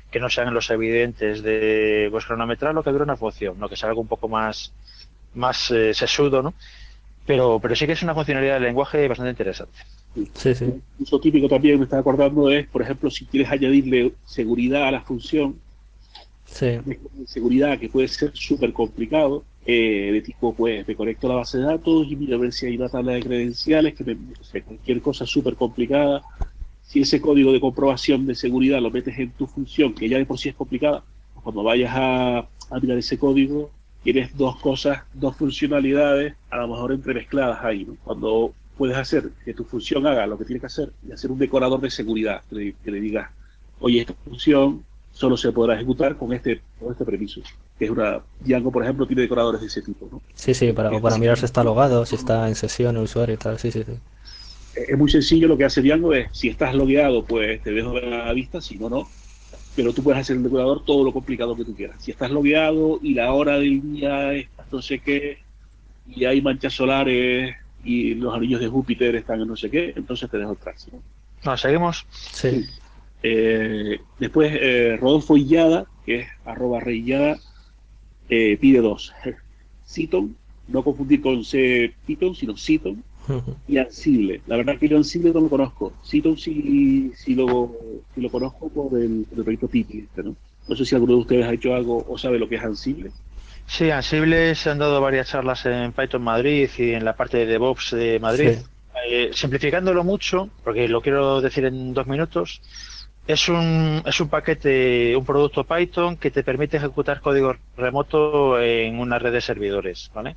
Speaker 2: que no sean los evidentes de pues cronometrar lo que dura una función, ¿no? Que sea algo un poco más, más eh, sesudo, ¿no? Pero, pero sí que es una funcionalidad del lenguaje bastante interesante.
Speaker 1: Sí, sí.
Speaker 3: Un uso típico también, me estaba acordando, es, por ejemplo, si quieres añadirle seguridad a la función,
Speaker 1: Sí.
Speaker 3: de seguridad que puede ser súper complicado, eh, de tipo, pues, me conecto a la base de datos y miro a ver si hay una tabla de credenciales, que me, o sea, cualquier cosa súper complicada. Si ese código de comprobación de seguridad lo metes en tu función, que ya de por sí es complicada, cuando vayas a, a mirar ese código, tienes dos cosas, dos funcionalidades, a lo mejor entremezcladas ahí, ¿no? Cuando puedes hacer que tu función haga lo que tiene que hacer y hacer un decorador de seguridad, que le, que le digas, oye, esta función solo se podrá ejecutar con este, con este permiso. Que es una, Django, por ejemplo, tiene decoradores de ese tipo, ¿no?
Speaker 1: Sí, sí, para,
Speaker 3: Que
Speaker 1: o
Speaker 3: es
Speaker 1: para mirar si está
Speaker 3: básicamente,
Speaker 1: logado, si está en sesión el usuario y tal. Sí, sí, sí.
Speaker 3: es muy sencillo. Lo que hace Django es, si estás logueado, pues te dejo ver la vista, si no, no. Pero tú puedes hacer en el decorador todo lo complicado que tú quieras. Si estás logueado y la hora del día es no sé qué, y hay manchas solares y los anillos de Júpiter están en no sé qué, entonces te dejo entrar, ¿no?
Speaker 2: Bueno, seguimos.
Speaker 1: Sí.
Speaker 3: Sí. Eh, después, eh, Rodolfo Illada, que es arroba reillada, eh, pide dos. Cython, no confundir con C Python, sino Cython, y Ansible. La verdad que yo Ansible no lo conozco. Cython sí, sí, lo, sí lo conozco por el, por el proyecto Tiki, este, ¿no? No sé si alguno de ustedes ha hecho algo o sabe lo que es Ansible.
Speaker 2: Sí, Ansible se han dado varias charlas en Python Madrid y en la parte de DevOps de Madrid.
Speaker 1: Sí.
Speaker 2: Eh, simplificándolo mucho, porque lo quiero decir en dos minutos, es un, es un paquete, un producto Python que te permite ejecutar código remoto en una red de servidores, ¿vale?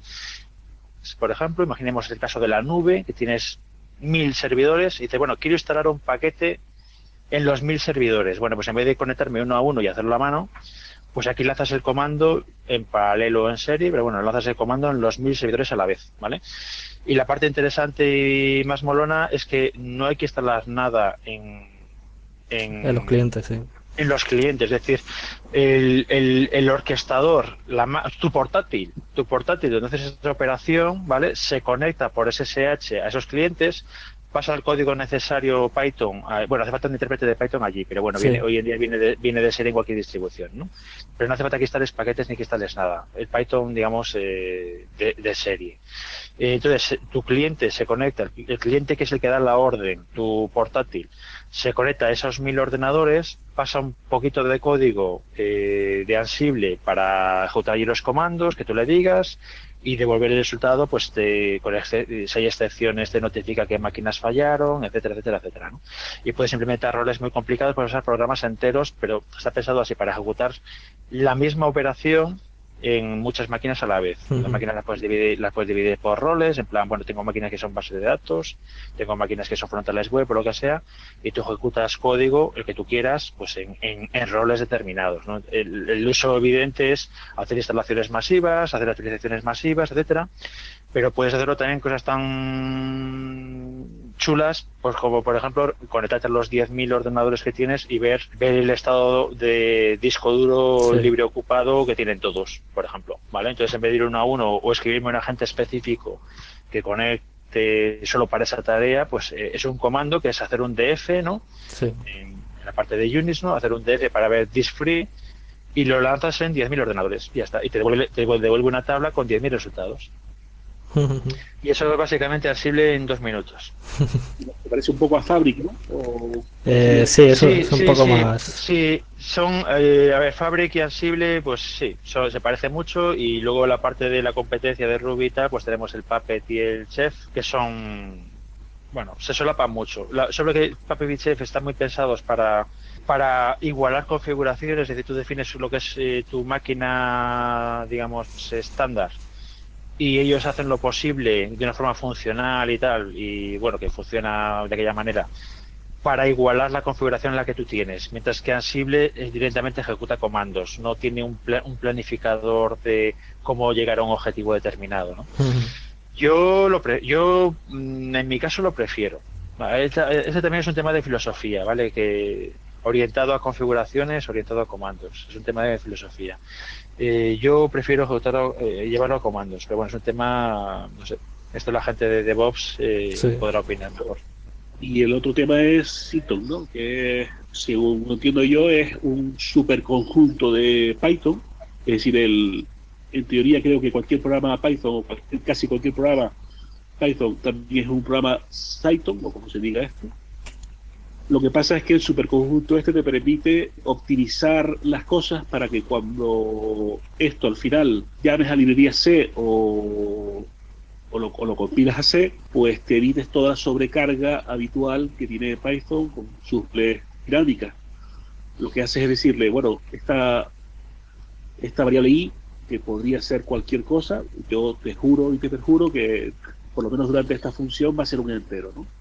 Speaker 2: Por ejemplo, imaginemos el caso de la nube, que tienes mil servidores y dices, bueno, quiero instalar un paquete en los mil servidores. Bueno, pues en vez de conectarme uno a uno y hacerlo a mano, pues aquí lanzas el comando en paralelo o en serie, pero bueno, lanzas el comando en los mil servidores a la vez, ¿vale? Y la parte interesante y más molona es que no hay que instalar nada en,
Speaker 1: En los
Speaker 2: en,
Speaker 1: clientes, sí.
Speaker 2: en los clientes, es decir, el, el, el orquestador, la, tu portátil, tu portátil donde haces esta operación, ¿vale? Se conecta por S S H a esos clientes, pasa el código necesario Python, a, bueno, hace falta un intérprete de Python allí, pero bueno, viene,
Speaker 1: Sí.
Speaker 2: hoy en día viene de, viene de serie en cualquier distribución, ¿no? Pero no hace falta que instales paquetes ni que instales nada. El Python, digamos, eh, de, de serie. Eh, entonces, tu cliente se conecta, el, el cliente que es el que da la orden, tu portátil, se conecta a esos mil ordenadores, pasa un poquito de código eh, de Ansible para ejecutar allí los comandos que tú le digas y devolver el resultado, pues te, con ex- si hay excepciones te notifica qué máquinas fallaron, etcétera, etcétera, etcétera, ¿no? Y puedes implementar roles muy complicados, puedes usar programas enteros, pero está pensado así para ejecutar la misma operación en muchas máquinas a la vez. Las máquinas las puedes dividir, las puedes dividir por roles, en plan, bueno, tengo máquinas que son bases de datos, tengo máquinas que son frontales web o lo que sea, y tú ejecutas código, el que tú quieras, pues en, en, en roles determinados, ¿no? El, el uso evidente es hacer instalaciones masivas, hacer actualizaciones masivas, etcétera, pero puedes hacerlo también cosas tan chulas, pues como por ejemplo conectarte a los diez mil ordenadores que tienes y ver, ver el estado de disco duro
Speaker 1: Sí.
Speaker 2: libre ocupado que tienen todos, por ejemplo, ¿vale? Entonces en vez de ir uno a uno o escribirme un agente específico que conecte solo para esa tarea, pues eh, es un comando que es hacer un D F, ¿no?
Speaker 1: Sí.
Speaker 2: En, en la parte de Unix, ¿no? Hacer un D F para ver disk free y lo lanzas en diez mil ordenadores y ya está. Y te devuelve, te devuelve una tabla con diez mil resultados. Y eso es básicamente Ansible en dos minutos.
Speaker 3: Me parece un poco a Fabric, ¿no? O,
Speaker 1: Eh, sí, eso
Speaker 2: Sí,
Speaker 1: es un
Speaker 2: sí,
Speaker 1: poco
Speaker 2: sí,
Speaker 1: más.
Speaker 2: sí, son, eh, a ver, Fabric y Ansible, pues sí, son- se parece mucho y luego la parte de la competencia de Ruby y tal, pues tenemos el Puppet y el Chef, que son, bueno, se solapan mucho. La, sobre que Puppet y Chef están muy pensados para, para igualar configuraciones, es decir, tú defines lo que es eh, tu máquina, digamos, estándar y ellos hacen lo posible de una forma funcional y tal, y bueno, que funciona de aquella manera, para igualar la configuración en la que tú tienes, mientras que Ansible eh, directamente ejecuta comandos, no tiene un, pla un planificador de cómo llegar a un objetivo determinado, ¿no? Yo, lo pre yo mm, en mi caso lo prefiero. Ese también es un tema de filosofía, ¿vale? Que orientado a configuraciones, orientado a comandos. Es un tema de filosofía. Eh, yo prefiero ejecutar, eh, llevarlo a comandos, pero bueno, es un tema, no sé, esto la gente de DevOps eh,
Speaker 1: Sí.
Speaker 2: podrá opinar mejor.
Speaker 3: y el otro tema es Cython, ¿no? Que es según entiendo yo, es un superconjunto de Python. Es decir, el, en teoría creo que cualquier programa Python, o cualquier, casi cualquier programa Python, también es un programa Cython, o como se diga esto. Lo que pasa es que el superconjunto este te permite optimizar las cosas para que cuando esto al final llames a librería C o, o, lo, o lo compilas a C, pues te evites toda la sobrecarga habitual que tiene Python con sus dinámicas. Lo que hace es decirle, bueno, esta, esta variable i, que podría ser cualquier cosa, yo te juro y te perjuro que por lo menos durante esta función va a ser un entero, ¿no?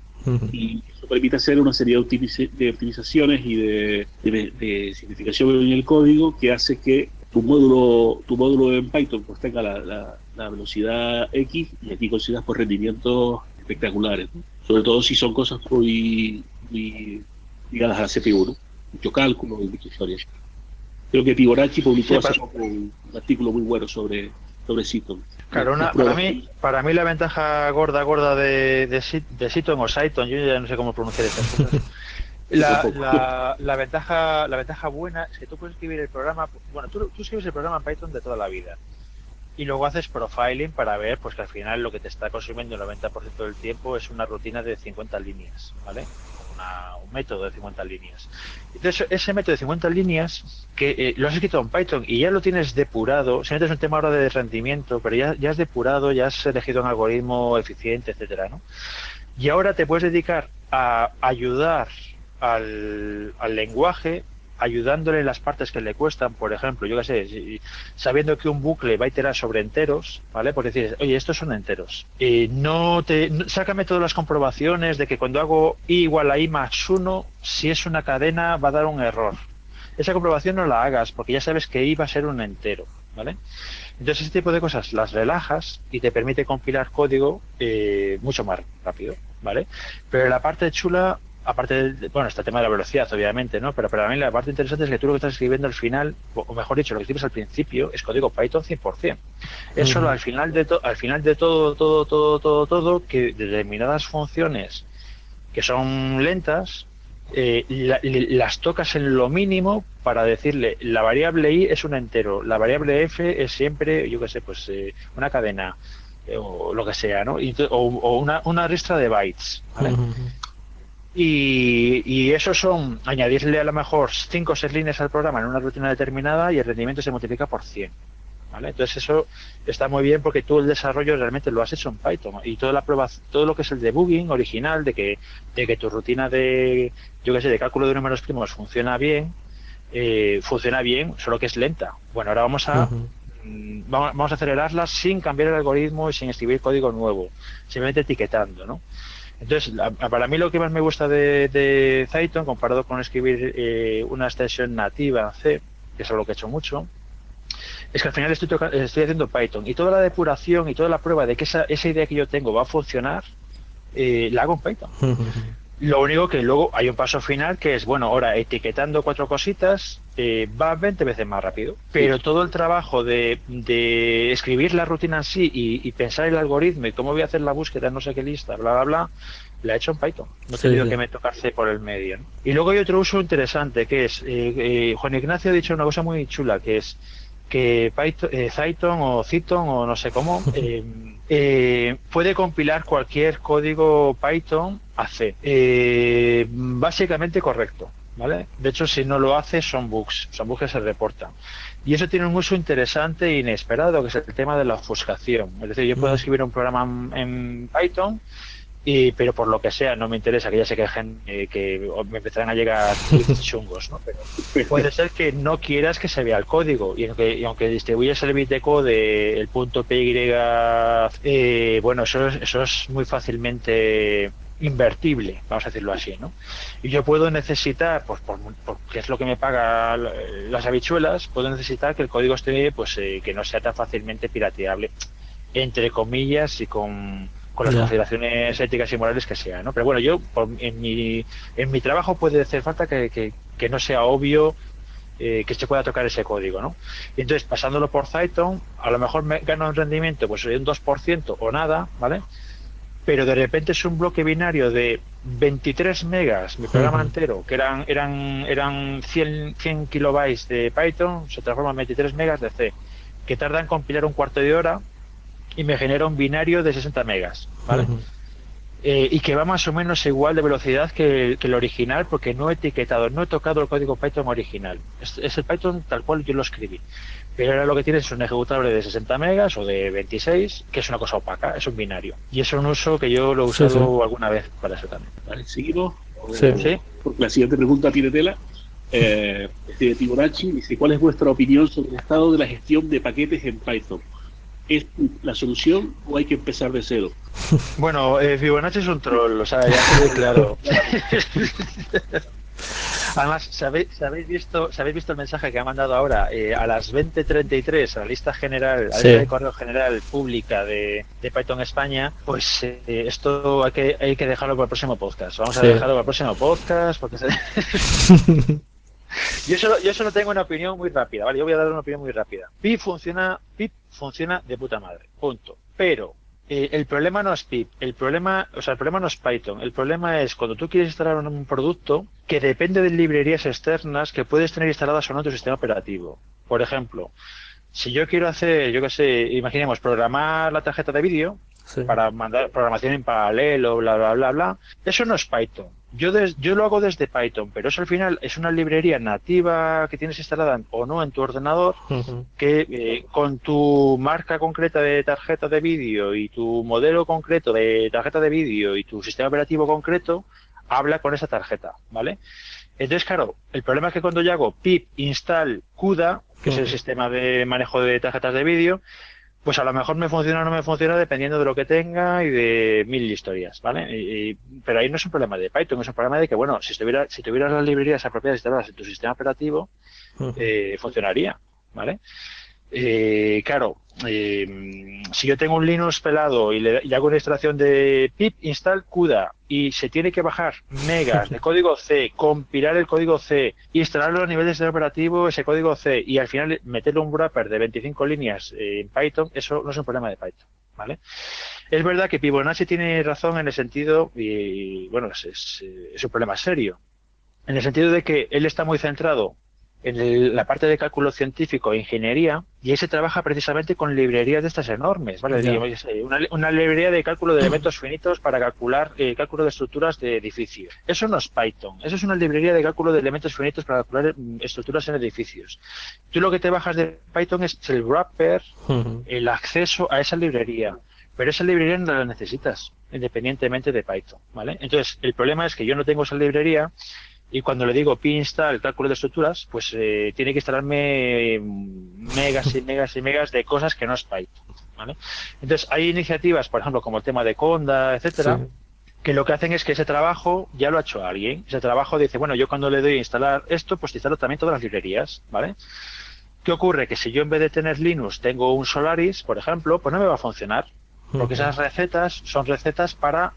Speaker 3: Y eso permite hacer una serie de, optimiz de optimizaciones y de, de, de simplificación en el código que hace que tu módulo, tu módulo en Python pues tenga la, la, la velocidad X y aquí consigas por rendimientos espectaculares, ¿no? Sobre todo si son cosas muy, muy ligadas a la C P U, ¿no? Mucho cálculo y mucha historia. Creo que Fibonacci publicó sí, hace poco un artículo muy bueno sobre, sobre Cython.
Speaker 2: Claro, una, para mí para mí la ventaja gorda gorda de, de, de Cython o Cython, yo ya no sé cómo pronunciar estas cosas. La, la, la ventaja la ventaja buena es que tú puedes escribir el programa, bueno, tú, tú escribes el programa en Python de toda la vida y luego haces profiling para ver pues que al final lo que te está consumiendo el noventa por ciento del tiempo es una rutina de cincuenta líneas, ¿vale? Una, un método de cincuenta líneas. Entonces, ese método de cincuenta líneas, que eh, lo has escrito en Python y ya lo tienes depurado, simplemente es un tema ahora de rendimiento, pero ya, ya has depurado, ya has elegido un algoritmo eficiente, etcétera, ¿no? Y ahora te puedes dedicar a ayudar al, al lenguaje, ayudándole en las partes que le cuestan, por ejemplo, yo qué sé, sabiendo que un bucle va a iterar sobre enteros, ¿vale? Pues decir, oye, estos son enteros. Y no te, no, sácame todas las comprobaciones de que cuando hago i igual a i más uno, si es una cadena va a dar un error. Esa comprobación no la hagas, porque ya sabes que i va a ser un entero, ¿vale? Entonces ese tipo de cosas las relajas y te permite compilar código eh, mucho más rápido, ¿vale? Pero la parte chula, aparte de, bueno, está el tema de la velocidad, obviamente, ¿no? Pero para mí la parte interesante es que tú lo que estás escribiendo al final, o mejor dicho, lo que escribes al principio, es código Python cien por cien. Es solo al final de to, al final de todo, todo, todo, todo, todo, que determinadas funciones que son lentas, eh, la, las tocas en lo mínimo para decirle, la variable i es un entero, la variable f es siempre, yo qué sé, pues eh, una cadena, eh, o lo que sea, ¿no? Y, o, o una, una ristra de bytes, ¿vale? Uh-huh. Y, y eso son añadirle a lo mejor cinco o seis líneas al programa en una rutina determinada y el rendimiento se multiplica por cien, ¿vale? Entonces eso está muy bien porque tú el desarrollo realmente lo has hecho en Python y toda la prueba, todo lo que es el debugging original de que, de que tu rutina de, yo qué sé, de cálculo de números primos funciona bien, eh, funciona bien, solo que es lenta. Bueno, ahora vamos a uh-huh. vamos, vamos a acelerarla sin cambiar el algoritmo y sin escribir código nuevo, simplemente etiquetando, ¿no? Entonces, para mí lo que más me gusta de, de Cython, comparado con escribir eh, una extensión nativa en C, que es algo que he hecho mucho, es que al final estoy, toca estoy haciendo Python y toda la depuración y toda la prueba de que esa, esa idea que yo tengo va a funcionar, eh, la hago en Python. Lo único que luego hay un paso final que es, bueno, ahora etiquetando cuatro cositas eh, va veinte veces más rápido, pero todo el trabajo de, de escribir la rutina en sí y, y pensar el algoritmo y cómo voy a hacer la búsqueda en no sé qué lista, bla, bla, bla, la he hecho en Python. No he tenido sí, sí. que me tocar C por el medio, ¿no? Y luego hay otro uso interesante que es, eh, eh, Juan Ignacio ha dicho una cosa muy chula, que es que Python, eh, Cython o Cython o no sé cómo eh, eh, puede compilar cualquier código Python a C. Eh, básicamente correcto, ¿vale? De hecho, si no lo hace, son bugs, son bugs que se reportan. Y eso tiene un uso interesante e inesperado, que es el tema de la ofuscación. Es decir, yo puedo escribir un programa en, en Python, y, pero por lo que sea no me interesa, que ya se quejen, eh, que me empezarán a llegar chungos, ¿no? Pero puede ser que no quieras que se vea el código y aunque, y aunque distribuyes el bit de code, el punto py, eh, bueno, eso es, eso es muy fácilmente invertible, vamos a decirlo así, ¿no? Y yo puedo necesitar, pues por, por que es lo que me paga las habichuelas, puedo necesitar que el código esté, pues eh, que no sea tan fácilmente pirateable, entre comillas y con con las yeah. consideraciones éticas y morales que sean, ¿no? Pero bueno, yo por, en mi en mi trabajo puede hacer falta que, que, que no sea obvio eh, que se pueda tocar ese código, ¿no? Y entonces, pasándolo por Cython, a lo mejor me gano un rendimiento pues de un dos por ciento o nada, ¿vale? pero de repente es un bloque binario de veintitrés megas, mi programa
Speaker 1: Ujú.
Speaker 2: entero, que eran eran eran cien, cien kilobytes de Python, se transforma en veintitrés megas de C, que tarda en compilar un cuarto de hora y me genera un binario de sesenta megas, ¿vale?
Speaker 1: Ujú.
Speaker 2: Eh, y que va más o menos igual de velocidad que, que el original, porque no he etiquetado, no he tocado el código Python original. Es, es el Python tal cual yo lo escribí. Pero ahora lo que tienes es un ejecutable de sesenta megas o de veintiséis, que es una cosa opaca, es un binario. Y es un uso que yo lo he
Speaker 1: Sí, sí.
Speaker 2: usado alguna vez para eso también.
Speaker 3: Vale, seguimos.
Speaker 1: Sí.
Speaker 3: O-
Speaker 2: ¿Sí?
Speaker 3: Porque la siguiente pregunta tiene tela. Eh, este de Fibonacci dice: ¿cuál es vuestra opinión sobre el estado de la gestión de paquetes en Python? ¿Es la solución o hay que empezar de cero?
Speaker 2: Bueno, eh, Fibonacci es un troll, o sea, ya se ve claro. Además, ¿sabéis, ¿sabéis visto sabéis visto el mensaje que ha mandado ahora eh, a las veinte treinta y tres a la lista general, a la
Speaker 1: Sí.
Speaker 2: lista de correo general pública de, de Python España? Pues eh, esto hay que, hay que dejarlo para el próximo podcast. Vamos a
Speaker 1: Sí.
Speaker 2: dejarlo para el próximo podcast porque se... yo solo yo solo tengo una opinión muy rápida, ¿vale? Yo voy a dar una opinión muy rápida. Pip funciona, Pip funciona de puta madre, punto. Pero eh, el problema no es Pip, el problema, o sea, el problema no es Python, el problema es cuando tú quieres instalar un, un producto que depende de librerías externas que puedes tener instaladas o no en tu sistema operativo. Por ejemplo, si yo quiero hacer, yo qué sé, imaginemos programar la tarjeta de vídeo
Speaker 1: Sí.
Speaker 2: para mandar programación en paralelo, bla, bla, bla, bla, eso no es Python. Yo, des, yo lo hago desde Python, pero eso al final es una librería nativa que tienes instalada o no en tu ordenador,
Speaker 1: Ujú.
Speaker 2: que eh, con tu marca concreta de tarjeta de vídeo y tu modelo concreto de tarjeta de vídeo y tu sistema operativo concreto, habla con esa tarjeta, ¿vale? Entonces, claro, el problema es que cuando yo hago pip install CUDA, que es el
Speaker 1: Ujú.
Speaker 2: sistema de manejo de tarjetas de vídeo, pues a lo mejor me funciona o no me funciona dependiendo de lo que tenga y de mil historias, ¿vale? Y, y, pero ahí no es un problema de Python, es un problema de que, bueno, si, estuviera, si tuvieras las librerías apropiadas instaladas en tu sistema operativo,
Speaker 1: Ujú.
Speaker 2: eh, funcionaría, ¿vale? Eh, claro, eh, si yo tengo un Linux pelado y le y hago una instalación de pip install CUDA y se tiene que bajar megas de código C, compilar el código C, instalarlo a nivel de sistema operativo, ese código C, y al final meterle un wrapper de veinticinco líneas eh, en Python, eso no es un problema de Python, ¿vale? Es verdad que Fibonacci tiene razón en el sentido, y bueno, es, es, es un problema serio, en el sentido de que él está muy centrado en el, la parte de cálculo científico e ingeniería, y ahí se trabaja precisamente con librerías de estas enormes, ¿vale?
Speaker 1: Ya.
Speaker 2: Digamos, una, una librería de cálculo de elementos finitos para calcular eh, cálculo de estructuras de edificios. Eso no es Python, eso es una librería de cálculo de elementos finitos para calcular mm, estructuras en edificios. Tú lo que te bajas de Python es el wrapper,
Speaker 1: Ujú.
Speaker 2: el acceso a esa librería, pero esa librería no la necesitas, independientemente de Python, ¿vale? Entonces, el problema es que yo no tengo esa librería, y cuando le digo pip install cálculo de estructuras, pues eh, tiene que instalarme megas y megas y megas de cosas que no es Python, ¿vale? Entonces, hay iniciativas, por ejemplo, como el tema de Conda, etcétera,
Speaker 1: Sí.
Speaker 2: que lo que hacen es que ese trabajo ya lo ha hecho alguien. Ese trabajo dice, bueno, yo cuando le doy a instalar esto, pues te instalo también todas las librerías, ¿vale? ¿Qué ocurre? Que si yo en vez de tener Linux tengo un Solaris, por ejemplo, pues no me va a funcionar, porque
Speaker 1: Ujú.
Speaker 2: esas recetas son recetas para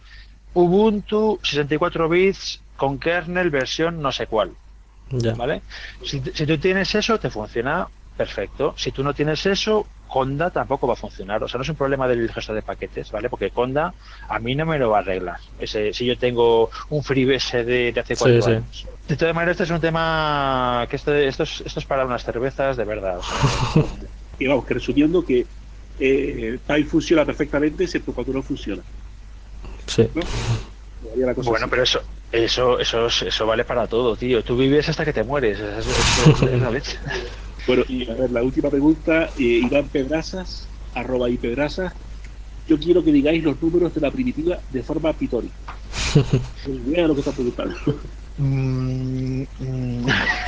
Speaker 2: Ubuntu sesenta y cuatro bits con kernel versión no sé cuál,
Speaker 1: Ya.
Speaker 2: ¿vale? Si, si tú tienes eso, te funciona perfecto. Si tú no tienes eso, Conda tampoco va a funcionar. O sea, no es un problema del gestor de paquetes, ¿vale? Porque Conda a mí no me lo va a arreglar. Ese, si yo tengo un FreeBSD de, de hace
Speaker 1: Sí,
Speaker 2: cuatro
Speaker 1: sí.
Speaker 2: años. De todas maneras, este es un tema que este, esto, es, esto es para unas cervezas de verdad. O sea,
Speaker 3: Y vamos, que resumiendo que eh, Py funciona perfectamente, excepto cuando no funciona,
Speaker 1: Sí.
Speaker 3: ¿no? Todavía la cosa
Speaker 2: bueno,
Speaker 3: así.
Speaker 2: pero eso, eso, eso, eso vale para todo, tío. Tú vives hasta que te mueres. Eso, eso- eso es la leche.
Speaker 3: Bueno, y a ver, la última pregunta, eh, Iván Pedrazas, arroba y Pedrazas. Yo quiero que digáis los números de la primitiva de forma pitórica. No tengo idea de lo que está preguntando.
Speaker 2: Mm, mm.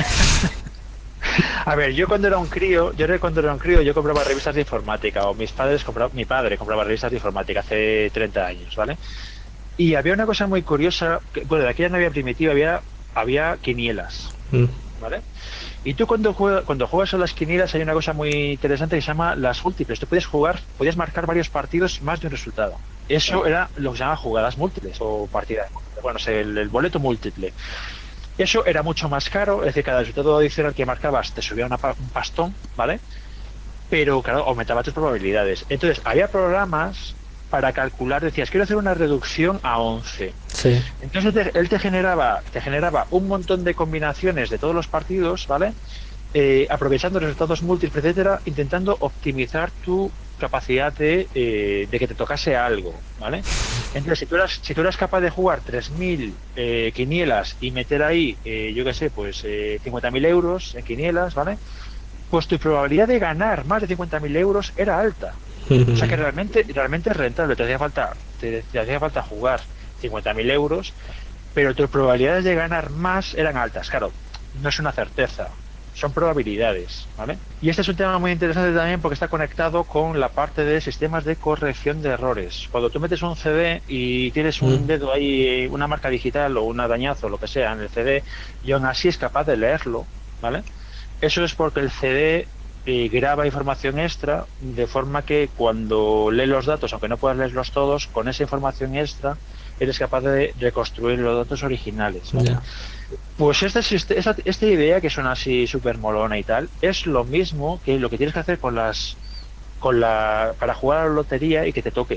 Speaker 2: A ver, yo cuando era un crío, yo era cuando era un crío, yo compraba revistas de informática, o mis padres compraban, mi padre compraba revistas de informática hace treinta años, ¿vale? Y había una cosa muy curiosa, que, bueno, de aquella no había primitiva, había, había quinielas,
Speaker 1: Mm.
Speaker 2: ¿vale? Y tú cuando juegas, cuando juegas a las quinielas hay una cosa muy interesante que se llama las múltiples. Tú podías jugar, podías marcar varios partidos más de un resultado. Eso era lo que se llama jugadas múltiples o partidas. Bueno, es el, el boleto múltiple. Eso era mucho más caro, es decir, cada resultado adicional que marcabas te subía una, un pastón, ¿vale? Pero claro, aumentaba tus probabilidades. Entonces, había programas para calcular, decías, quiero hacer una reducción a once.
Speaker 1: Sí.
Speaker 2: Entonces te, él te generaba, te generaba un montón de combinaciones de todos los partidos, ¿vale? Eh, aprovechando resultados múltiples, etcétera, intentando optimizar tu capacidad de, eh, de que te tocase algo, ¿vale? Entonces, si tú eras, si tú eras capaz de jugar tres mil eh, quinielas y meter ahí, eh, yo qué sé, pues eh, cincuenta mil euros en quinielas, ¿vale? Pues tu probabilidad de ganar más de cincuenta mil euros era alta. O sea que realmente, realmente es rentable. Te hacía falta, te, te hacía falta jugar cincuenta mil euros, pero tus probabilidades de ganar más eran altas. Claro, no es una certeza, son probabilidades, ¿vale? Y este es un tema muy interesante también porque está conectado con la parte de sistemas de corrección de errores. Cuando tú metes un C D y tienes un dedo ahí, una marca digital o un dañazo, lo que sea, en el C D, y aún así es capaz de leerlo, ¿vale? Eso es porque el C D eh, graba información extra, de forma que cuando lee los datos, aunque no puedas leerlos todos, con esa información extra eres capaz de reconstruir los datos originales, ¿vale?
Speaker 1: Ya.
Speaker 2: Pues esta, esta, esta idea, que suena así súper molona y tal, es lo mismo que lo que tienes que hacer con las con la para jugar a la lotería y que te toque.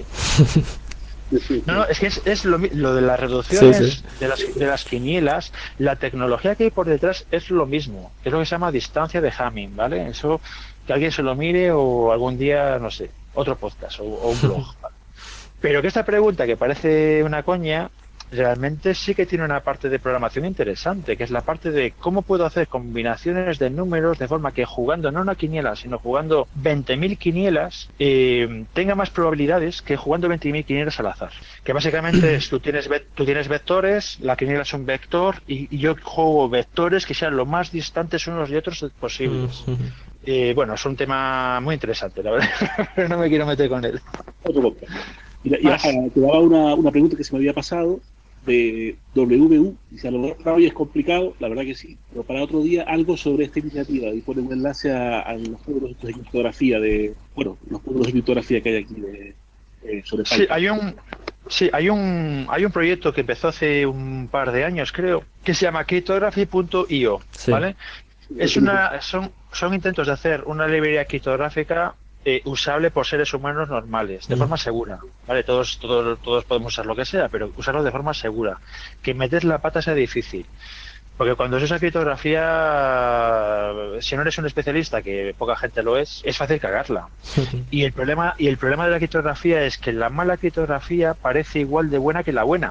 Speaker 2: No, no, es que es, es lo, lo de las reducciones,
Speaker 1: Sí, sí.
Speaker 2: De, las, de las quinielas, la tecnología que hay por detrás es lo mismo, es lo que se llama distancia de Hamming, ¿vale? Eso, que alguien se lo mire o algún día, no sé, otro podcast o, o un blog, ¿vale? Pero que esta pregunta, que parece una coña, realmente sí que tiene una parte de programación interesante, que es la parte de cómo puedo hacer combinaciones de números de forma que jugando no una quiniela, sino jugando veinte mil quinielas, eh, tenga más probabilidades que jugando veinte mil quinielas al azar. Que básicamente es, tú tienes, tú tienes vectores, la quiniela es un vector, y, y yo juego vectores que sean lo más distantes unos de otros posibles. Eh, bueno, es un tema muy interesante, la verdad, pero no me quiero meter con él.
Speaker 3: Otro podcast. Mira, ya, te daba una, una pregunta que se me había pasado de W U, y si a lo mejor hoy es complicado, la verdad que sí, pero para otro día algo sobre esta iniciativa, y pone un enlace a, a los módulos de criptografía de, bueno, los módulos de criptografía que hay aquí de, eh, sobre Python.
Speaker 2: Sí, hay un, sí, hay un, hay un proyecto que empezó hace un par de años, creo, que se llama cryptography punto i o,
Speaker 1: Sí.
Speaker 2: ¿vale? Es una, son, son intentos de hacer una librería criptográfica eh, usable por seres humanos normales, de
Speaker 1: Mm.
Speaker 2: forma segura, ¿vale? Todos, todos, todos podemos usar lo que sea, pero usarlo de forma segura. Que meter la pata sea difícil. Porque cuando se usa criptografía, si no eres un especialista, que poca gente lo es, es fácil cagarla. Y el problema, y el problema de la criptografía es que la mala criptografía parece igual de buena que la buena.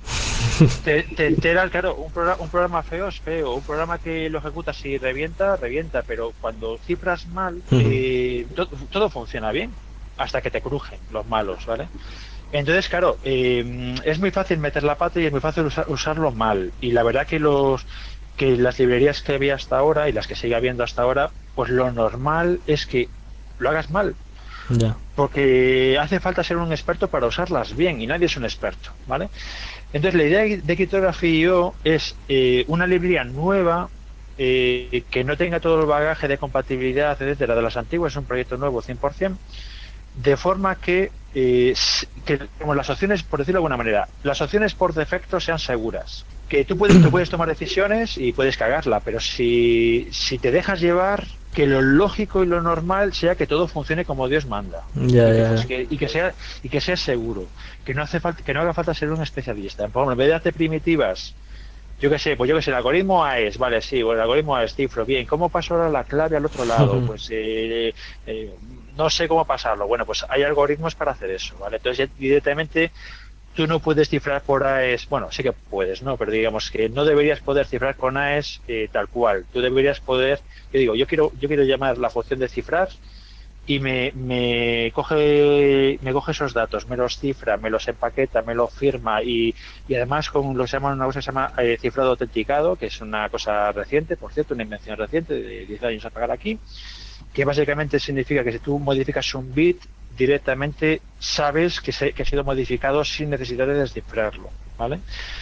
Speaker 2: Te, te enteras, claro, un programa, un programa feo es feo, un programa que lo ejecutas y revienta, revienta, pero cuando cifras mal, eh, to, todo funciona bien, hasta que te crujen los malos, ¿vale? Entonces, claro, eh, es muy fácil meter la pata y es muy fácil usar, usarlo mal. Y la verdad que los que las librerías que había hasta ahora y las que sigue habiendo hasta ahora, pues lo normal es que lo hagas mal.
Speaker 1: Ya.
Speaker 2: Porque hace falta ser un experto para usarlas bien y nadie es un experto, ¿vale? Entonces la idea de Cryptography punto i o es eh, una librería nueva eh, que no tenga todo el bagaje de compatibilidad, etcétera, de las antiguas, es un proyecto nuevo cien por ciento, de forma que, eh, que como las opciones, por decirlo de alguna manera, las opciones por defecto sean seguras. Que tú puedes, tú puedes tomar decisiones y puedes cagarla, pero si, si te dejas llevar, que lo lógico y lo normal sea que todo funcione como Dios manda.
Speaker 1: Ya,
Speaker 2: y, que,
Speaker 1: ya,
Speaker 2: pues,
Speaker 1: ya.
Speaker 2: que, y que sea y que sea seguro, que no hace falta, que no haga falta ser un especialista. Por ejemplo, en vez de hacer primitivas, yo qué sé, pues yo qué sé, el algoritmo A E S, vale, sí, bueno, el algoritmo A E S cifro, bien, ¿cómo paso ahora la clave al otro lado? Pues eh, eh, no sé cómo pasarlo. Bueno, pues hay algoritmos para hacer eso, ¿vale? Entonces directamente tú no puedes cifrar por A E S, bueno, sí que puedes, ¿no? Pero digamos que no deberías poder cifrar con A E S eh, tal cual. Tú deberías poder, yo digo, yo quiero, yo quiero llamar la función de cifrar y me, me coge me coge esos datos, me los cifra, me los empaqueta, me los firma y, y además con lo que se llama una cosa que se llama eh, cifrado autenticado, que es una cosa reciente, por cierto, una invención reciente de diez años a pagar aquí, que básicamente significa que si tú modificas un bit, directamente sabes que, se, que ha sido modificado sin necesidad de descifrarlo, ¿vale?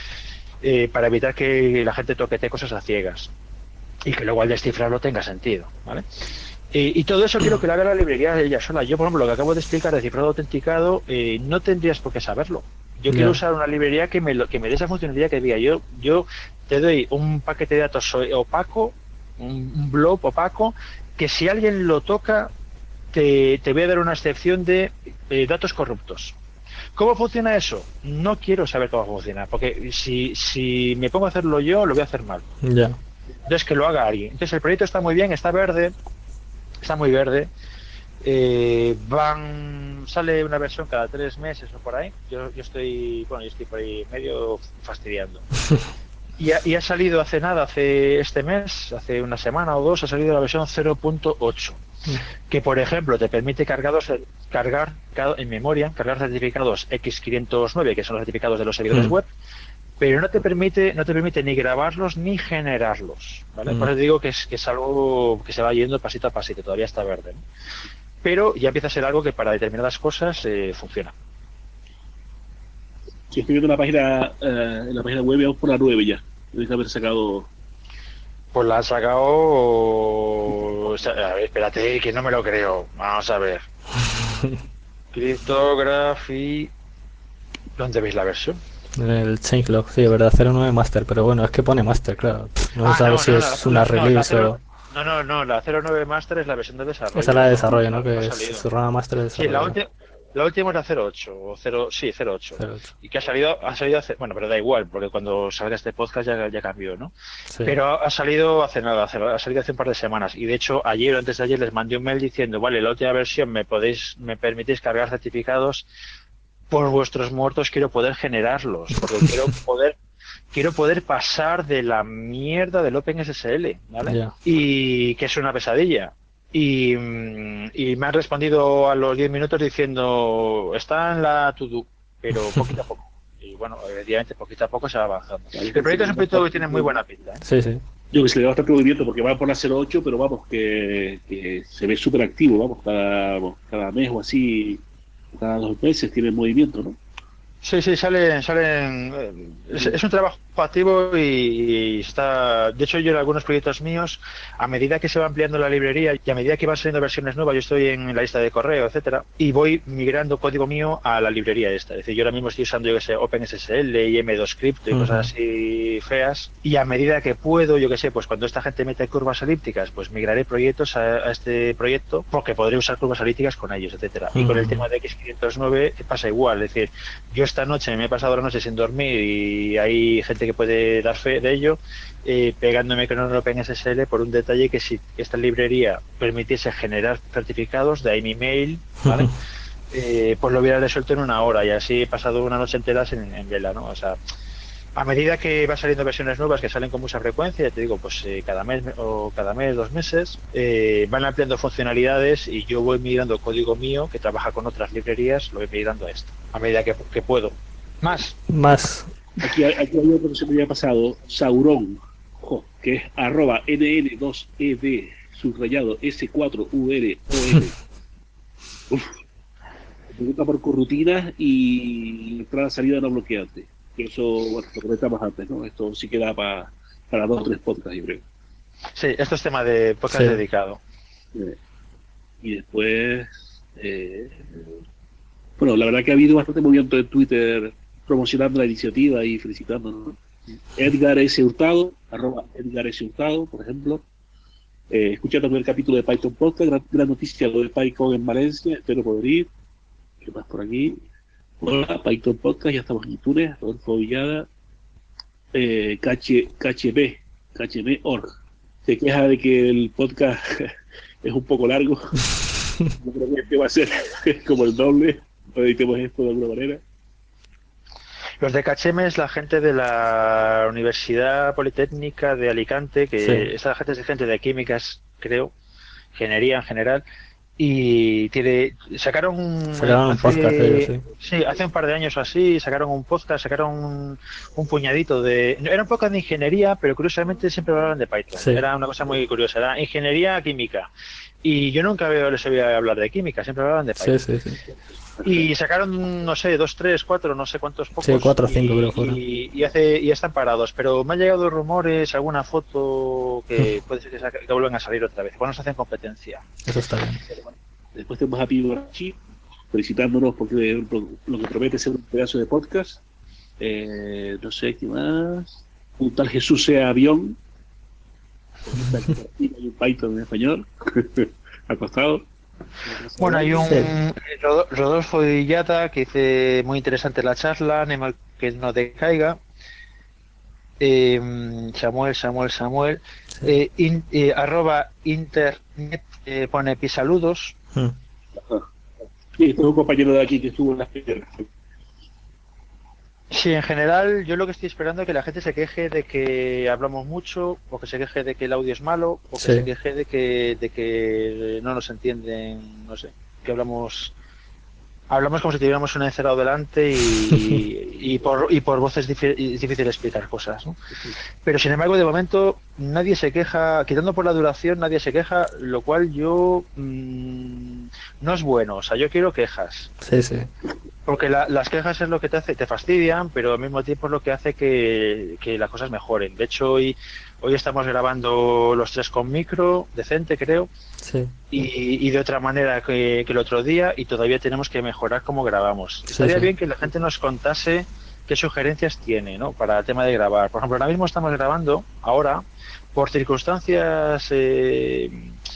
Speaker 2: Eh, para evitar que la gente toquete cosas a ciegas y que luego al descifrarlo tenga sentido, ¿vale? Eh, y todo eso quiero que lo haga la librería ella sola. Yo, por ejemplo, lo que acabo de explicar de cifrado autenticado, eh, no tendrías por qué saberlo. Yo
Speaker 1: Ya.
Speaker 2: quiero usar una librería que me, lo, que me dé esa funcionalidad que diga, yo, yo te doy un paquete de datos opaco, un, un blob opaco, que si alguien lo toca, te, te voy a dar una excepción de eh, datos corruptos. ¿Cómo funciona eso? No quiero saber cómo funciona, porque si, si me pongo a hacerlo yo, lo voy a hacer mal.
Speaker 1: Ya.
Speaker 2: Entonces, que lo haga alguien. Entonces, el proyecto está muy bien, está verde, está muy verde. Eh, van sale una versión cada tres meses o por ahí. Yo, yo estoy, bueno, yo estoy por ahí medio fastidiando. Y ha, y ha salido hace nada, hace este mes, hace una semana o dos, ha salido la versión cero punto ocho, que por ejemplo te permite cargados, cargar en memoria, cargar certificados equis quinientos nueve, que son los certificados de los servidores
Speaker 1: Mm.
Speaker 2: web, pero no te permite, no te permite ni grabarlos ni generarlos, ¿vale?
Speaker 1: Mm.
Speaker 2: Por eso te digo que es, que es algo que se va yendo pasito a pasito, todavía está verde, ¿no? Pero ya empieza a ser algo que para determinadas cosas eh, funciona.
Speaker 3: Si estoy viendo la página, eh, en la página web, vamos por la nueve ya. Debe haber sacado.
Speaker 2: Pues la han sacado. O sea, a ver, espérate, que no me lo creo. Vamos a ver. Cryptography. ¿Dónde veis la versión?
Speaker 1: En el changelog, sí, verdad, cero nueve master, pero bueno, es que pone master, claro. No
Speaker 2: Ah,
Speaker 1: se sabe
Speaker 2: no,
Speaker 1: si
Speaker 2: no,
Speaker 1: es
Speaker 2: la-
Speaker 1: una
Speaker 2: la- no, la
Speaker 1: release
Speaker 2: cero-
Speaker 1: o...
Speaker 2: No, no, no, la cero nueve Master es la versión de desarrollo.
Speaker 1: Esa es la de desarrollo, ¿no?
Speaker 2: No,
Speaker 1: Que
Speaker 2: ha
Speaker 1: es
Speaker 2: salido.
Speaker 1: su rama master de
Speaker 2: Sí, la,
Speaker 1: desarrollo.
Speaker 2: ulti- la última es la cero ocho, o cero, sí, cero ocho.
Speaker 1: cero ocho.
Speaker 2: Y que ha salido, ha salido hace, bueno, pero da igual, porque cuando salga este podcast ya, ya cambió, ¿no?
Speaker 1: Sí.
Speaker 2: Pero ha salido hace nada, hace- ha salido hace un par de semanas. Y de hecho, ayer o antes de ayer les mandé un mail diciendo, vale, la última versión me podéis, me permitís cargar certificados por vuestros muertos, quiero poder generarlos, porque quiero poder, quiero poder pasar de la mierda del OpenSSL, ¿vale?
Speaker 1: Ya.
Speaker 2: Y que es una pesadilla. Y, mm, y me han respondido a los diez minutos diciendo, está en la to-do, pero poquito a poco. Y bueno, efectivamente, poquito a poco se va avanzando. El proyecto es un proyecto que tiene muy buena pinta, ¿eh?
Speaker 1: Sí, sí.
Speaker 3: Yo que se le da bastante movimiento porque va por la cero ocho, pero vamos, que, que se ve súper activo, vamos, cada, vamos, cada mes o así, cada dos meses tiene movimiento, ¿no?
Speaker 2: Sí, sí, salen, salen. eh, Es, es un trabajo activo y, y está. De hecho, yo en algunos proyectos míos, a medida que se va ampliando la librería y a medida que van saliendo versiones nuevas, yo estoy en la lista de correo, etcétera, y voy migrando código mío a la librería esta. Es decir, yo ahora mismo estoy usando, yo que sé, OpenSSL y M dos Crypto y
Speaker 1: Ujú.
Speaker 2: cosas así feas. Y a medida que puedo, yo que sé, pues cuando esta gente mete curvas elípticas, pues migraré proyectos a, a este proyecto porque podré usar curvas elípticas con ellos, etcétera. Y con el
Speaker 1: Ujú.
Speaker 2: tema de equis quinientos nueve pasa igual, es decir, yo esta noche me he pasado la noche sin dormir y hay gente que puede dar fe de ello, eh, pegándome con un OpenSSL por un detalle que si esta librería permitiese generar certificados, de ahí mi mail, ¿vale? Eh, pues lo hubiera resuelto en una hora y así he pasado una noche entera en, en vela, ¿no? O sea, a medida que va saliendo versiones nuevas que salen con mucha frecuencia, ya te digo, pues eh, cada mes o cada mes, dos meses, eh, van ampliando funcionalidades y yo voy migrando código mío que trabaja con otras librerías, lo voy migrando a esto, a medida que, que puedo. Más.
Speaker 1: Más.
Speaker 3: Aquí, hay- aquí hay otro que se me había pasado, Sauron, jo, que es arroba N N dos E D, subrayado S cuatro U R O N. Uf, pregunta por corrutinas y entrada-salida no bloqueante. Que eso, bueno, lo comentamos antes, ¿no? Esto sí queda para para dos o tres podcasts, yo creo.
Speaker 2: Sí, esto es tema de podcast
Speaker 1: Sí.
Speaker 2: dedicado.
Speaker 3: Eh, Y después, eh, bueno, la verdad que ha habido bastante movimiento en Twitter promocionando la iniciativa y felicitándonos, ¿no? Edgar S. Hurtado, arroba Edgar S. Hurtado, por ejemplo. Eh, escuchando el capítulo de Python Podcast, gran, gran noticia lo de PyCon en Valencia, espero poder ir. ¿Qué más por aquí? Hola, Python Podcast, ya estamos en iTunes, Rodolfo Villada, eh, KH, KHB, KHB punto org. Se queja de que el podcast es un poco largo. Yo creo que este va a ser como el doble, o editemos esto de alguna manera.
Speaker 2: Los de Cacheme es la gente de la Universidad Politécnica de Alicante, que
Speaker 1: Sí.
Speaker 2: esa gente es gente de químicas, creo, ingeniería en general, y tiene sacaron un,
Speaker 1: Sacaron un
Speaker 2: hace-
Speaker 1: podcast ellos, sí.
Speaker 2: sí, hace un par de años o así, sacaron un podcast, sacaron un, un puñadito de... Era un podcast de ingeniería, pero curiosamente siempre hablaban de Python.
Speaker 1: Sí.
Speaker 2: Era una cosa muy curiosa, era ingeniería química. Y yo nunca veo- les oía hablar de química, siempre hablaban de Python.
Speaker 1: Sí, sí, sí.
Speaker 2: Y sacaron, no sé, dos, tres, cuatro, no sé cuántos pocos.
Speaker 1: Sí, cuatro o cinco
Speaker 2: y,
Speaker 1: creo fueron.
Speaker 2: Y, y hace, y están parados. Pero me han llegado rumores, alguna foto que puede ser que, saca- que vuelvan a salir otra vez. Cuando se hacen competencia.
Speaker 1: Eso está bien.
Speaker 3: Después tenemos a Piborachi felicitándonos porque lo que promete ser un pedazo de podcast. Eh, no sé qué más. Un tal Jesús sea avión. Hay un Python en español. Acostado.
Speaker 2: Bueno, hay un
Speaker 1: Sí.
Speaker 2: Rodo- Rodolfo Villata que dice muy interesante la charla, anima que no decaiga. Eh, Samuel, Samuel, Samuel.
Speaker 1: Sí.
Speaker 2: Eh, in- eh, arroba internet eh, pone pisaludos.
Speaker 1: Mm.
Speaker 3: Ajá. Sí, tengo un compañero de aquí que estuvo en las primeras.
Speaker 2: Sí, en general, yo lo que estoy esperando es que la gente se queje de que hablamos mucho, o que se queje de que el audio es malo, o que se
Speaker 1: Sí.
Speaker 2: queje de que, de que no nos entienden, no sé, que hablamos hablamos como si tuviéramos un encerrado delante y, y por, y por voces difi- es difícil explicar cosas, ¿no? Pero sin embargo, de momento, nadie se queja, quitando por la duración, nadie se queja, lo cual yo mmm, no es bueno. O sea, yo quiero quejas.
Speaker 1: Sí, sí.
Speaker 2: Porque la- las quejas es lo que te hace, te fastidian, pero al mismo tiempo es lo que hace que, que las cosas mejoren. De hecho, hoy, hoy estamos grabando los tres con micro, decente creo,
Speaker 1: Sí.
Speaker 2: y, y de otra manera que, que el otro día, y todavía tenemos que mejorar cómo grabamos.
Speaker 1: Sí,
Speaker 2: Estaría
Speaker 1: sí.
Speaker 2: bien que la gente nos contase qué sugerencias tiene, ¿no? Para el tema de grabar. Por ejemplo, ahora mismo estamos grabando, ahora, por circunstancias eh,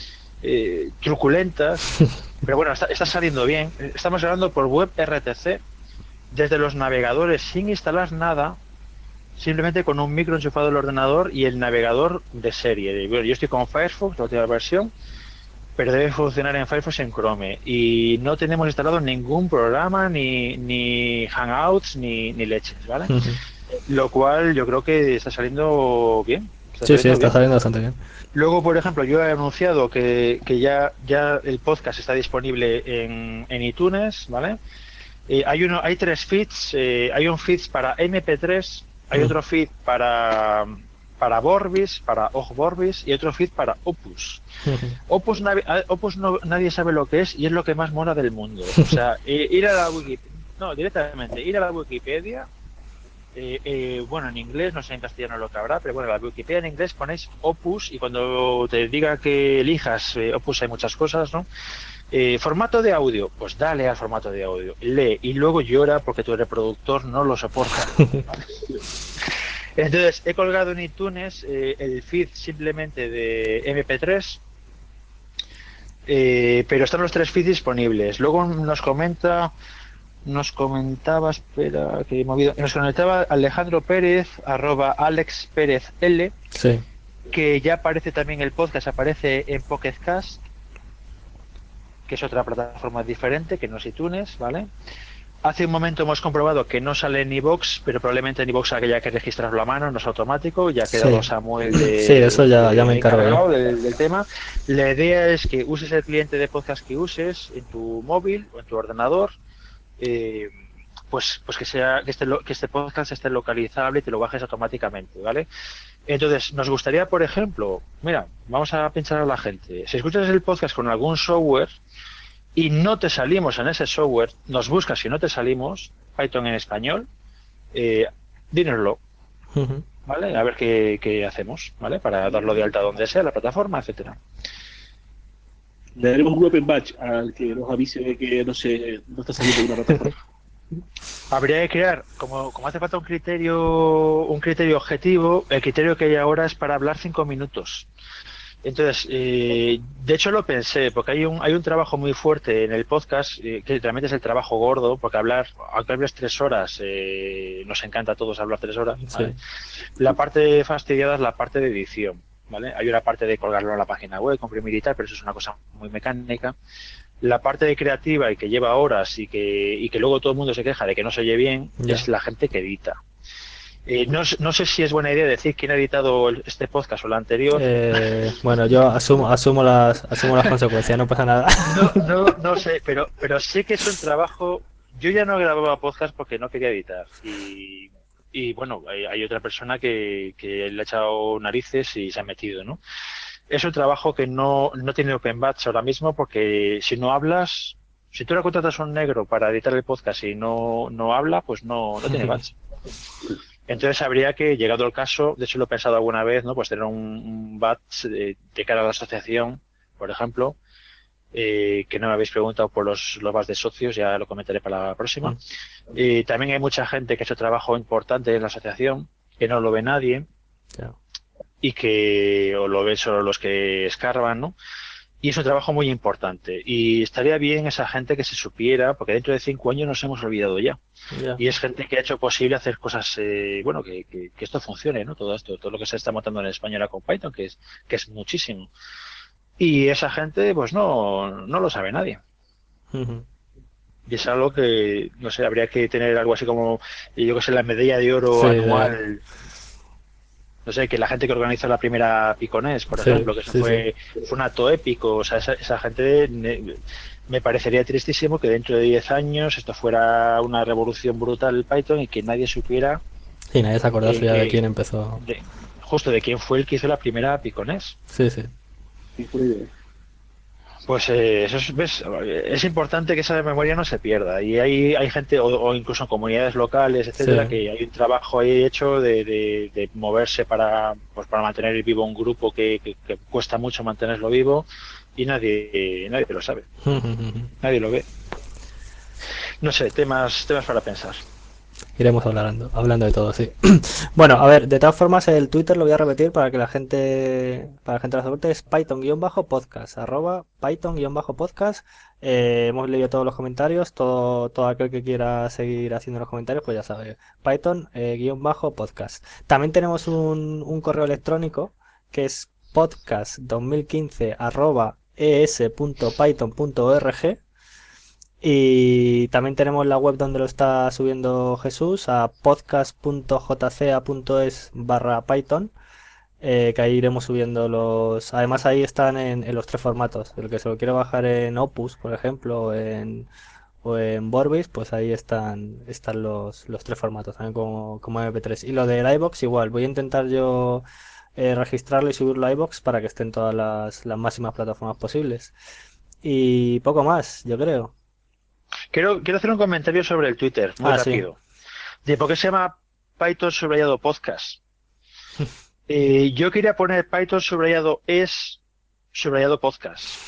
Speaker 2: eh, truculentas, pero bueno, está, está saliendo bien. Estamos grabando por web R T C desde los navegadores sin instalar nada, simplemente con un micro enchufado al ordenador y el navegador de serie. Bueno, yo estoy con Firefox, la última versión, pero debe funcionar en Firefox y en Chrome. Y no tenemos instalado ningún programa, ni, ni Hangouts, ni, ni leches, ¿vale?
Speaker 1: Ujú.
Speaker 2: Lo cual yo creo que está saliendo bien. Está
Speaker 1: Sí, sí,
Speaker 2: saliendo
Speaker 1: está
Speaker 2: bien.
Speaker 1: saliendo bastante bien.
Speaker 2: Luego, por ejemplo, yo he anunciado que, que ya, ya el podcast está disponible en, en iTunes, ¿vale? Eh, hay uno, hay tres feeds, eh, hay un feed para M P tres, hay
Speaker 1: Mm.
Speaker 2: otro feed para para Vorbis, para Og Vorbis y otro feed para Opus.
Speaker 1: Ujú.
Speaker 2: Opus, navi- a- Opus no, nadie sabe lo que es y es lo que más mola del mundo. O sea, eh, ir a la Wikipedia, no, directamente, ir a la Wikipedia, eh, eh, bueno, en inglés, no sé en castellano lo que habrá, pero bueno, en la Wikipedia en inglés ponéis Opus y cuando te diga que elijas eh, Opus hay muchas cosas, ¿no? Eh, formato de audio, pues dale al formato de audio, lee y luego llora porque tu reproductor no lo soporta. ¿Vale? Entonces, he colgado en iTunes eh, el feed simplemente de M P tres, eh, pero están los tres feeds disponibles. Luego nos comenta, nos comentaba, espera, que he movido, nos comentaba Alejandro Pérez, arroba Alex Pérez L,
Speaker 1: Sí.
Speaker 2: que ya aparece también el podcast, aparece en Pocket Cast, que es otra plataforma diferente, que no es iTunes, ¿vale? Hace un momento hemos comprobado que no sale en iVoox, pero probablemente en iVoox haya que registrarlo a mano, no es automático, ya ha quedado
Speaker 1: Sí.
Speaker 2: Samuel
Speaker 1: Sí, de eso
Speaker 2: de,
Speaker 1: ya, ya me
Speaker 2: de
Speaker 1: encargo yo.
Speaker 2: encargado del, del tema. La idea es que uses el cliente de podcast que uses en tu móvil o en tu ordenador, eh, pues, pues que sea que este, lo- que este podcast esté localizable y te lo bajes automáticamente, ¿vale? Entonces, nos gustaría, por ejemplo, mira, vamos a pinchar a la gente. Si escuchas el podcast con algún software y no te salimos en ese software, nos buscas y no te salimos, Python en español, eh, dínoslo,
Speaker 1: Ujú.
Speaker 2: ¿vale? A ver qué, qué hacemos, ¿vale? Para darlo de alta donde sea, la plataforma, etcétera.
Speaker 3: Le daremos un open batch al que nos avise de que no se no está saliendo de una plataforma.
Speaker 2: Habría que crear, como, como hace falta un criterio, un criterio objetivo, el criterio que hay ahora es para hablar cinco minutos. Entonces, eh, de hecho lo pensé, porque hay un, hay un trabajo muy fuerte en el podcast, eh, que realmente es el trabajo gordo, porque hablar, aunque hables tres horas, eh, nos encanta a todos hablar tres horas,
Speaker 1: Sí.
Speaker 2: ¿vale? La parte fastidiada es la parte de edición, ¿vale? Hay una parte de colgarlo en la página web, comprimir y tal, pero eso es una cosa muy mecánica. La parte de creativa y que lleva horas y que, y que luego todo el mundo se queja de que no se oye bien,
Speaker 1: Ya.
Speaker 2: es la gente que edita. Eh, no, no sé si es buena idea decir quién ha editado el- este podcast o el anterior.
Speaker 1: Eh, bueno, yo asumo, asumo las, asumo las consecuencias, no pasa nada.
Speaker 2: No, no, no sé, pero, pero sé que es un trabajo. Yo ya no grababa podcast porque no quería editar. Y, y bueno, hay, hay otra persona que, que le ha echado narices y se ha metido, ¿no? Es un trabajo que no, no tiene open batch ahora mismo porque si no hablas, si tú le contratas a un negro para editar el podcast y no, no habla, pues no, no tiene batch. Entonces habría que, llegado el caso, de hecho lo he pensado alguna vez, ¿no? Pues tener un, un batch de, de cara a la asociación, por ejemplo, eh, que no me habéis preguntado por los, los batch de socios, ya lo comentaré para la próxima. Eh, también hay mucha gente que ha hecho trabajo importante en la asociación, que no lo ve nadie
Speaker 1: Ya.
Speaker 2: y que o lo ven solo los que escarban, ¿no? Y es un trabajo muy importante. Y estaría bien esa gente que se supiera, porque dentro de cinco años nos hemos olvidado ya.
Speaker 1: Ya.
Speaker 2: Y es gente que ha hecho posible hacer cosas, eh, bueno, que, que, que esto funcione, ¿no? Todo esto, todo lo que se está montando en España ahora con Python, que es, que es muchísimo. Y esa gente, pues no, no lo sabe nadie.
Speaker 1: Ujú.
Speaker 2: Y es algo que, no sé, habría que tener algo así como, yo que sé, la medalla de oro
Speaker 1: Sí, de-
Speaker 2: anual. No sé, que la gente que organizó la primera Piconés, por
Speaker 1: sí,
Speaker 2: ejemplo, que eso
Speaker 1: sí, sí.
Speaker 2: fue, fue un acto épico. O sea, esa, esa gente me, me parecería tristísimo que dentro de diez años esto fuera una revolución brutal el Python y que nadie supiera
Speaker 1: Sí, nadie se acordase
Speaker 2: eh,
Speaker 1: ya de
Speaker 2: que
Speaker 1: quién empezó.
Speaker 2: de, justo de quién fue el que hizo la primera Piconés.
Speaker 1: Sí, sí.
Speaker 3: Sí, fue la idea.
Speaker 2: Pues eh, eso es, ¿ves? Es importante que esa memoria no se pierda. Y hay, hay gente, o, o incluso en comunidades locales,
Speaker 1: Sí.
Speaker 2: etcétera, que hay un trabajo ahí hecho de, de, de moverse para, pues para mantener vivo un grupo que, que, que cuesta mucho mantenerlo vivo y nadie, nadie lo sabe, nadie lo ve. No sé, temas, temas para pensar.
Speaker 1: Iremos hablando, hablando de todo, sí. Bueno, a ver, de todas formas el Twitter lo voy a repetir para que la gente, para la gente lo soporte, es python-podcast, arroba python-podcast. Eh, hemos leído todos los comentarios, todo, todo aquel que quiera seguir haciendo los comentarios, pues ya sabe, python-podcast. También tenemos un, un correo electrónico que es podcast dos mil quince arroba es.python.org. Y también tenemos la web donde lo está subiendo Jesús a podcast.jca.es barra Python, eh, que ahí iremos subiendo los... Además ahí están en, en los tres formatos. El que se lo quiere bajar en Opus, por ejemplo, o en, o en Vorbis, pues ahí están, están los, los tres formatos, también como, como M P tres. Y lo del iVoox igual, voy a intentar yo eh, registrarlo y subirlo a iVoox para que estén todas las, las máximas plataformas posibles. Y poco más, yo creo.
Speaker 2: Quiero, quiero hacer un comentario sobre el Twitter, muy
Speaker 1: Ah, sí.
Speaker 2: rápido. ¿De por qué se llama Python subrayado podcast? Eh, yo quería poner Python subrayado es subrayado podcast.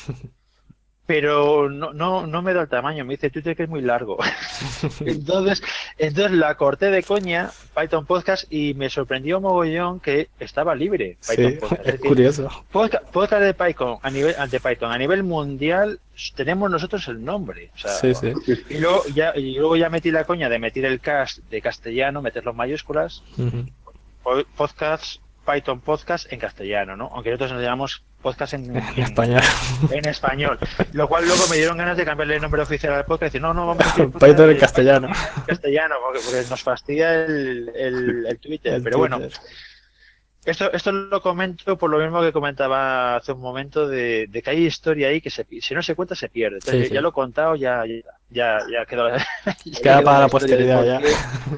Speaker 2: Pero no, no, no me da el tamaño, me dice Twitter que es muy largo. Entonces, entonces la corté de coña, Python Podcast, y me sorprendió mogollón que estaba libre Python
Speaker 1: Sí,
Speaker 2: Podcast. Es
Speaker 1: es
Speaker 2: decir,
Speaker 1: curioso.
Speaker 2: podcast, podcast de Python a nivel de Python a nivel mundial tenemos nosotros el nombre. O sea,
Speaker 1: Sí, sí.
Speaker 2: y luego ya, y luego ya metí la coña de meter el cast de castellano, meterlo en mayúsculas,
Speaker 1: Ujú.
Speaker 2: po- podcast, Python Podcast en castellano, ¿no? Aunque nosotros nos llamamos podcast en,
Speaker 1: En
Speaker 2: en,
Speaker 1: español.
Speaker 2: en español. Lo cual luego me dieron ganas de cambiarle el nombre oficial al podcast y decir, no, no, vamos a decir podcast
Speaker 1: Python en
Speaker 2: de
Speaker 1: castellano.
Speaker 2: en castellano, porque, porque nos fastidia el, el, el Twitter.
Speaker 1: El
Speaker 2: Pero bueno,
Speaker 1: Twitter.
Speaker 2: esto, esto lo comento por lo mismo que comentaba hace un momento de, de que hay historia ahí que se, si no se cuenta se pierde. Entonces,
Speaker 1: Sí,
Speaker 2: ya
Speaker 1: sí.
Speaker 2: lo he contado, ya, ya, ya, ya quedó, ya
Speaker 1: Queda
Speaker 2: quedó
Speaker 1: para
Speaker 2: la
Speaker 1: la
Speaker 2: historia de
Speaker 1: posteridad
Speaker 2: por
Speaker 1: ya.
Speaker 2: qué.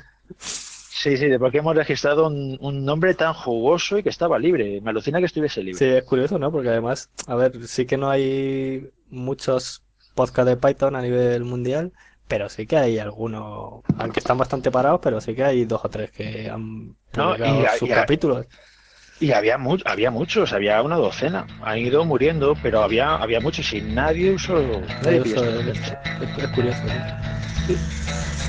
Speaker 2: Sí, sí, de por qué hemos registrado un, un nombre tan jugoso y que estaba libre. Me alucina que estuviese
Speaker 1: Sí,
Speaker 2: libre.
Speaker 1: es curioso, ¿no? Porque además, a ver, sí que no hay muchos podcasts de Python a nivel mundial, pero sí que hay algunos, aunque están bastante parados, pero sí que hay dos o tres que han
Speaker 2: ¿No? Y,
Speaker 1: publicado sus
Speaker 2: y,
Speaker 1: capítulos.
Speaker 2: y había, mu había muchos, había una docena. Han ido muriendo, pero había, había muchos y nadie usó, nadie
Speaker 1: Nadie
Speaker 2: pidió
Speaker 1: usa
Speaker 2: estos
Speaker 1: el
Speaker 2: derechos.
Speaker 1: este. Es, es curioso, ¿no?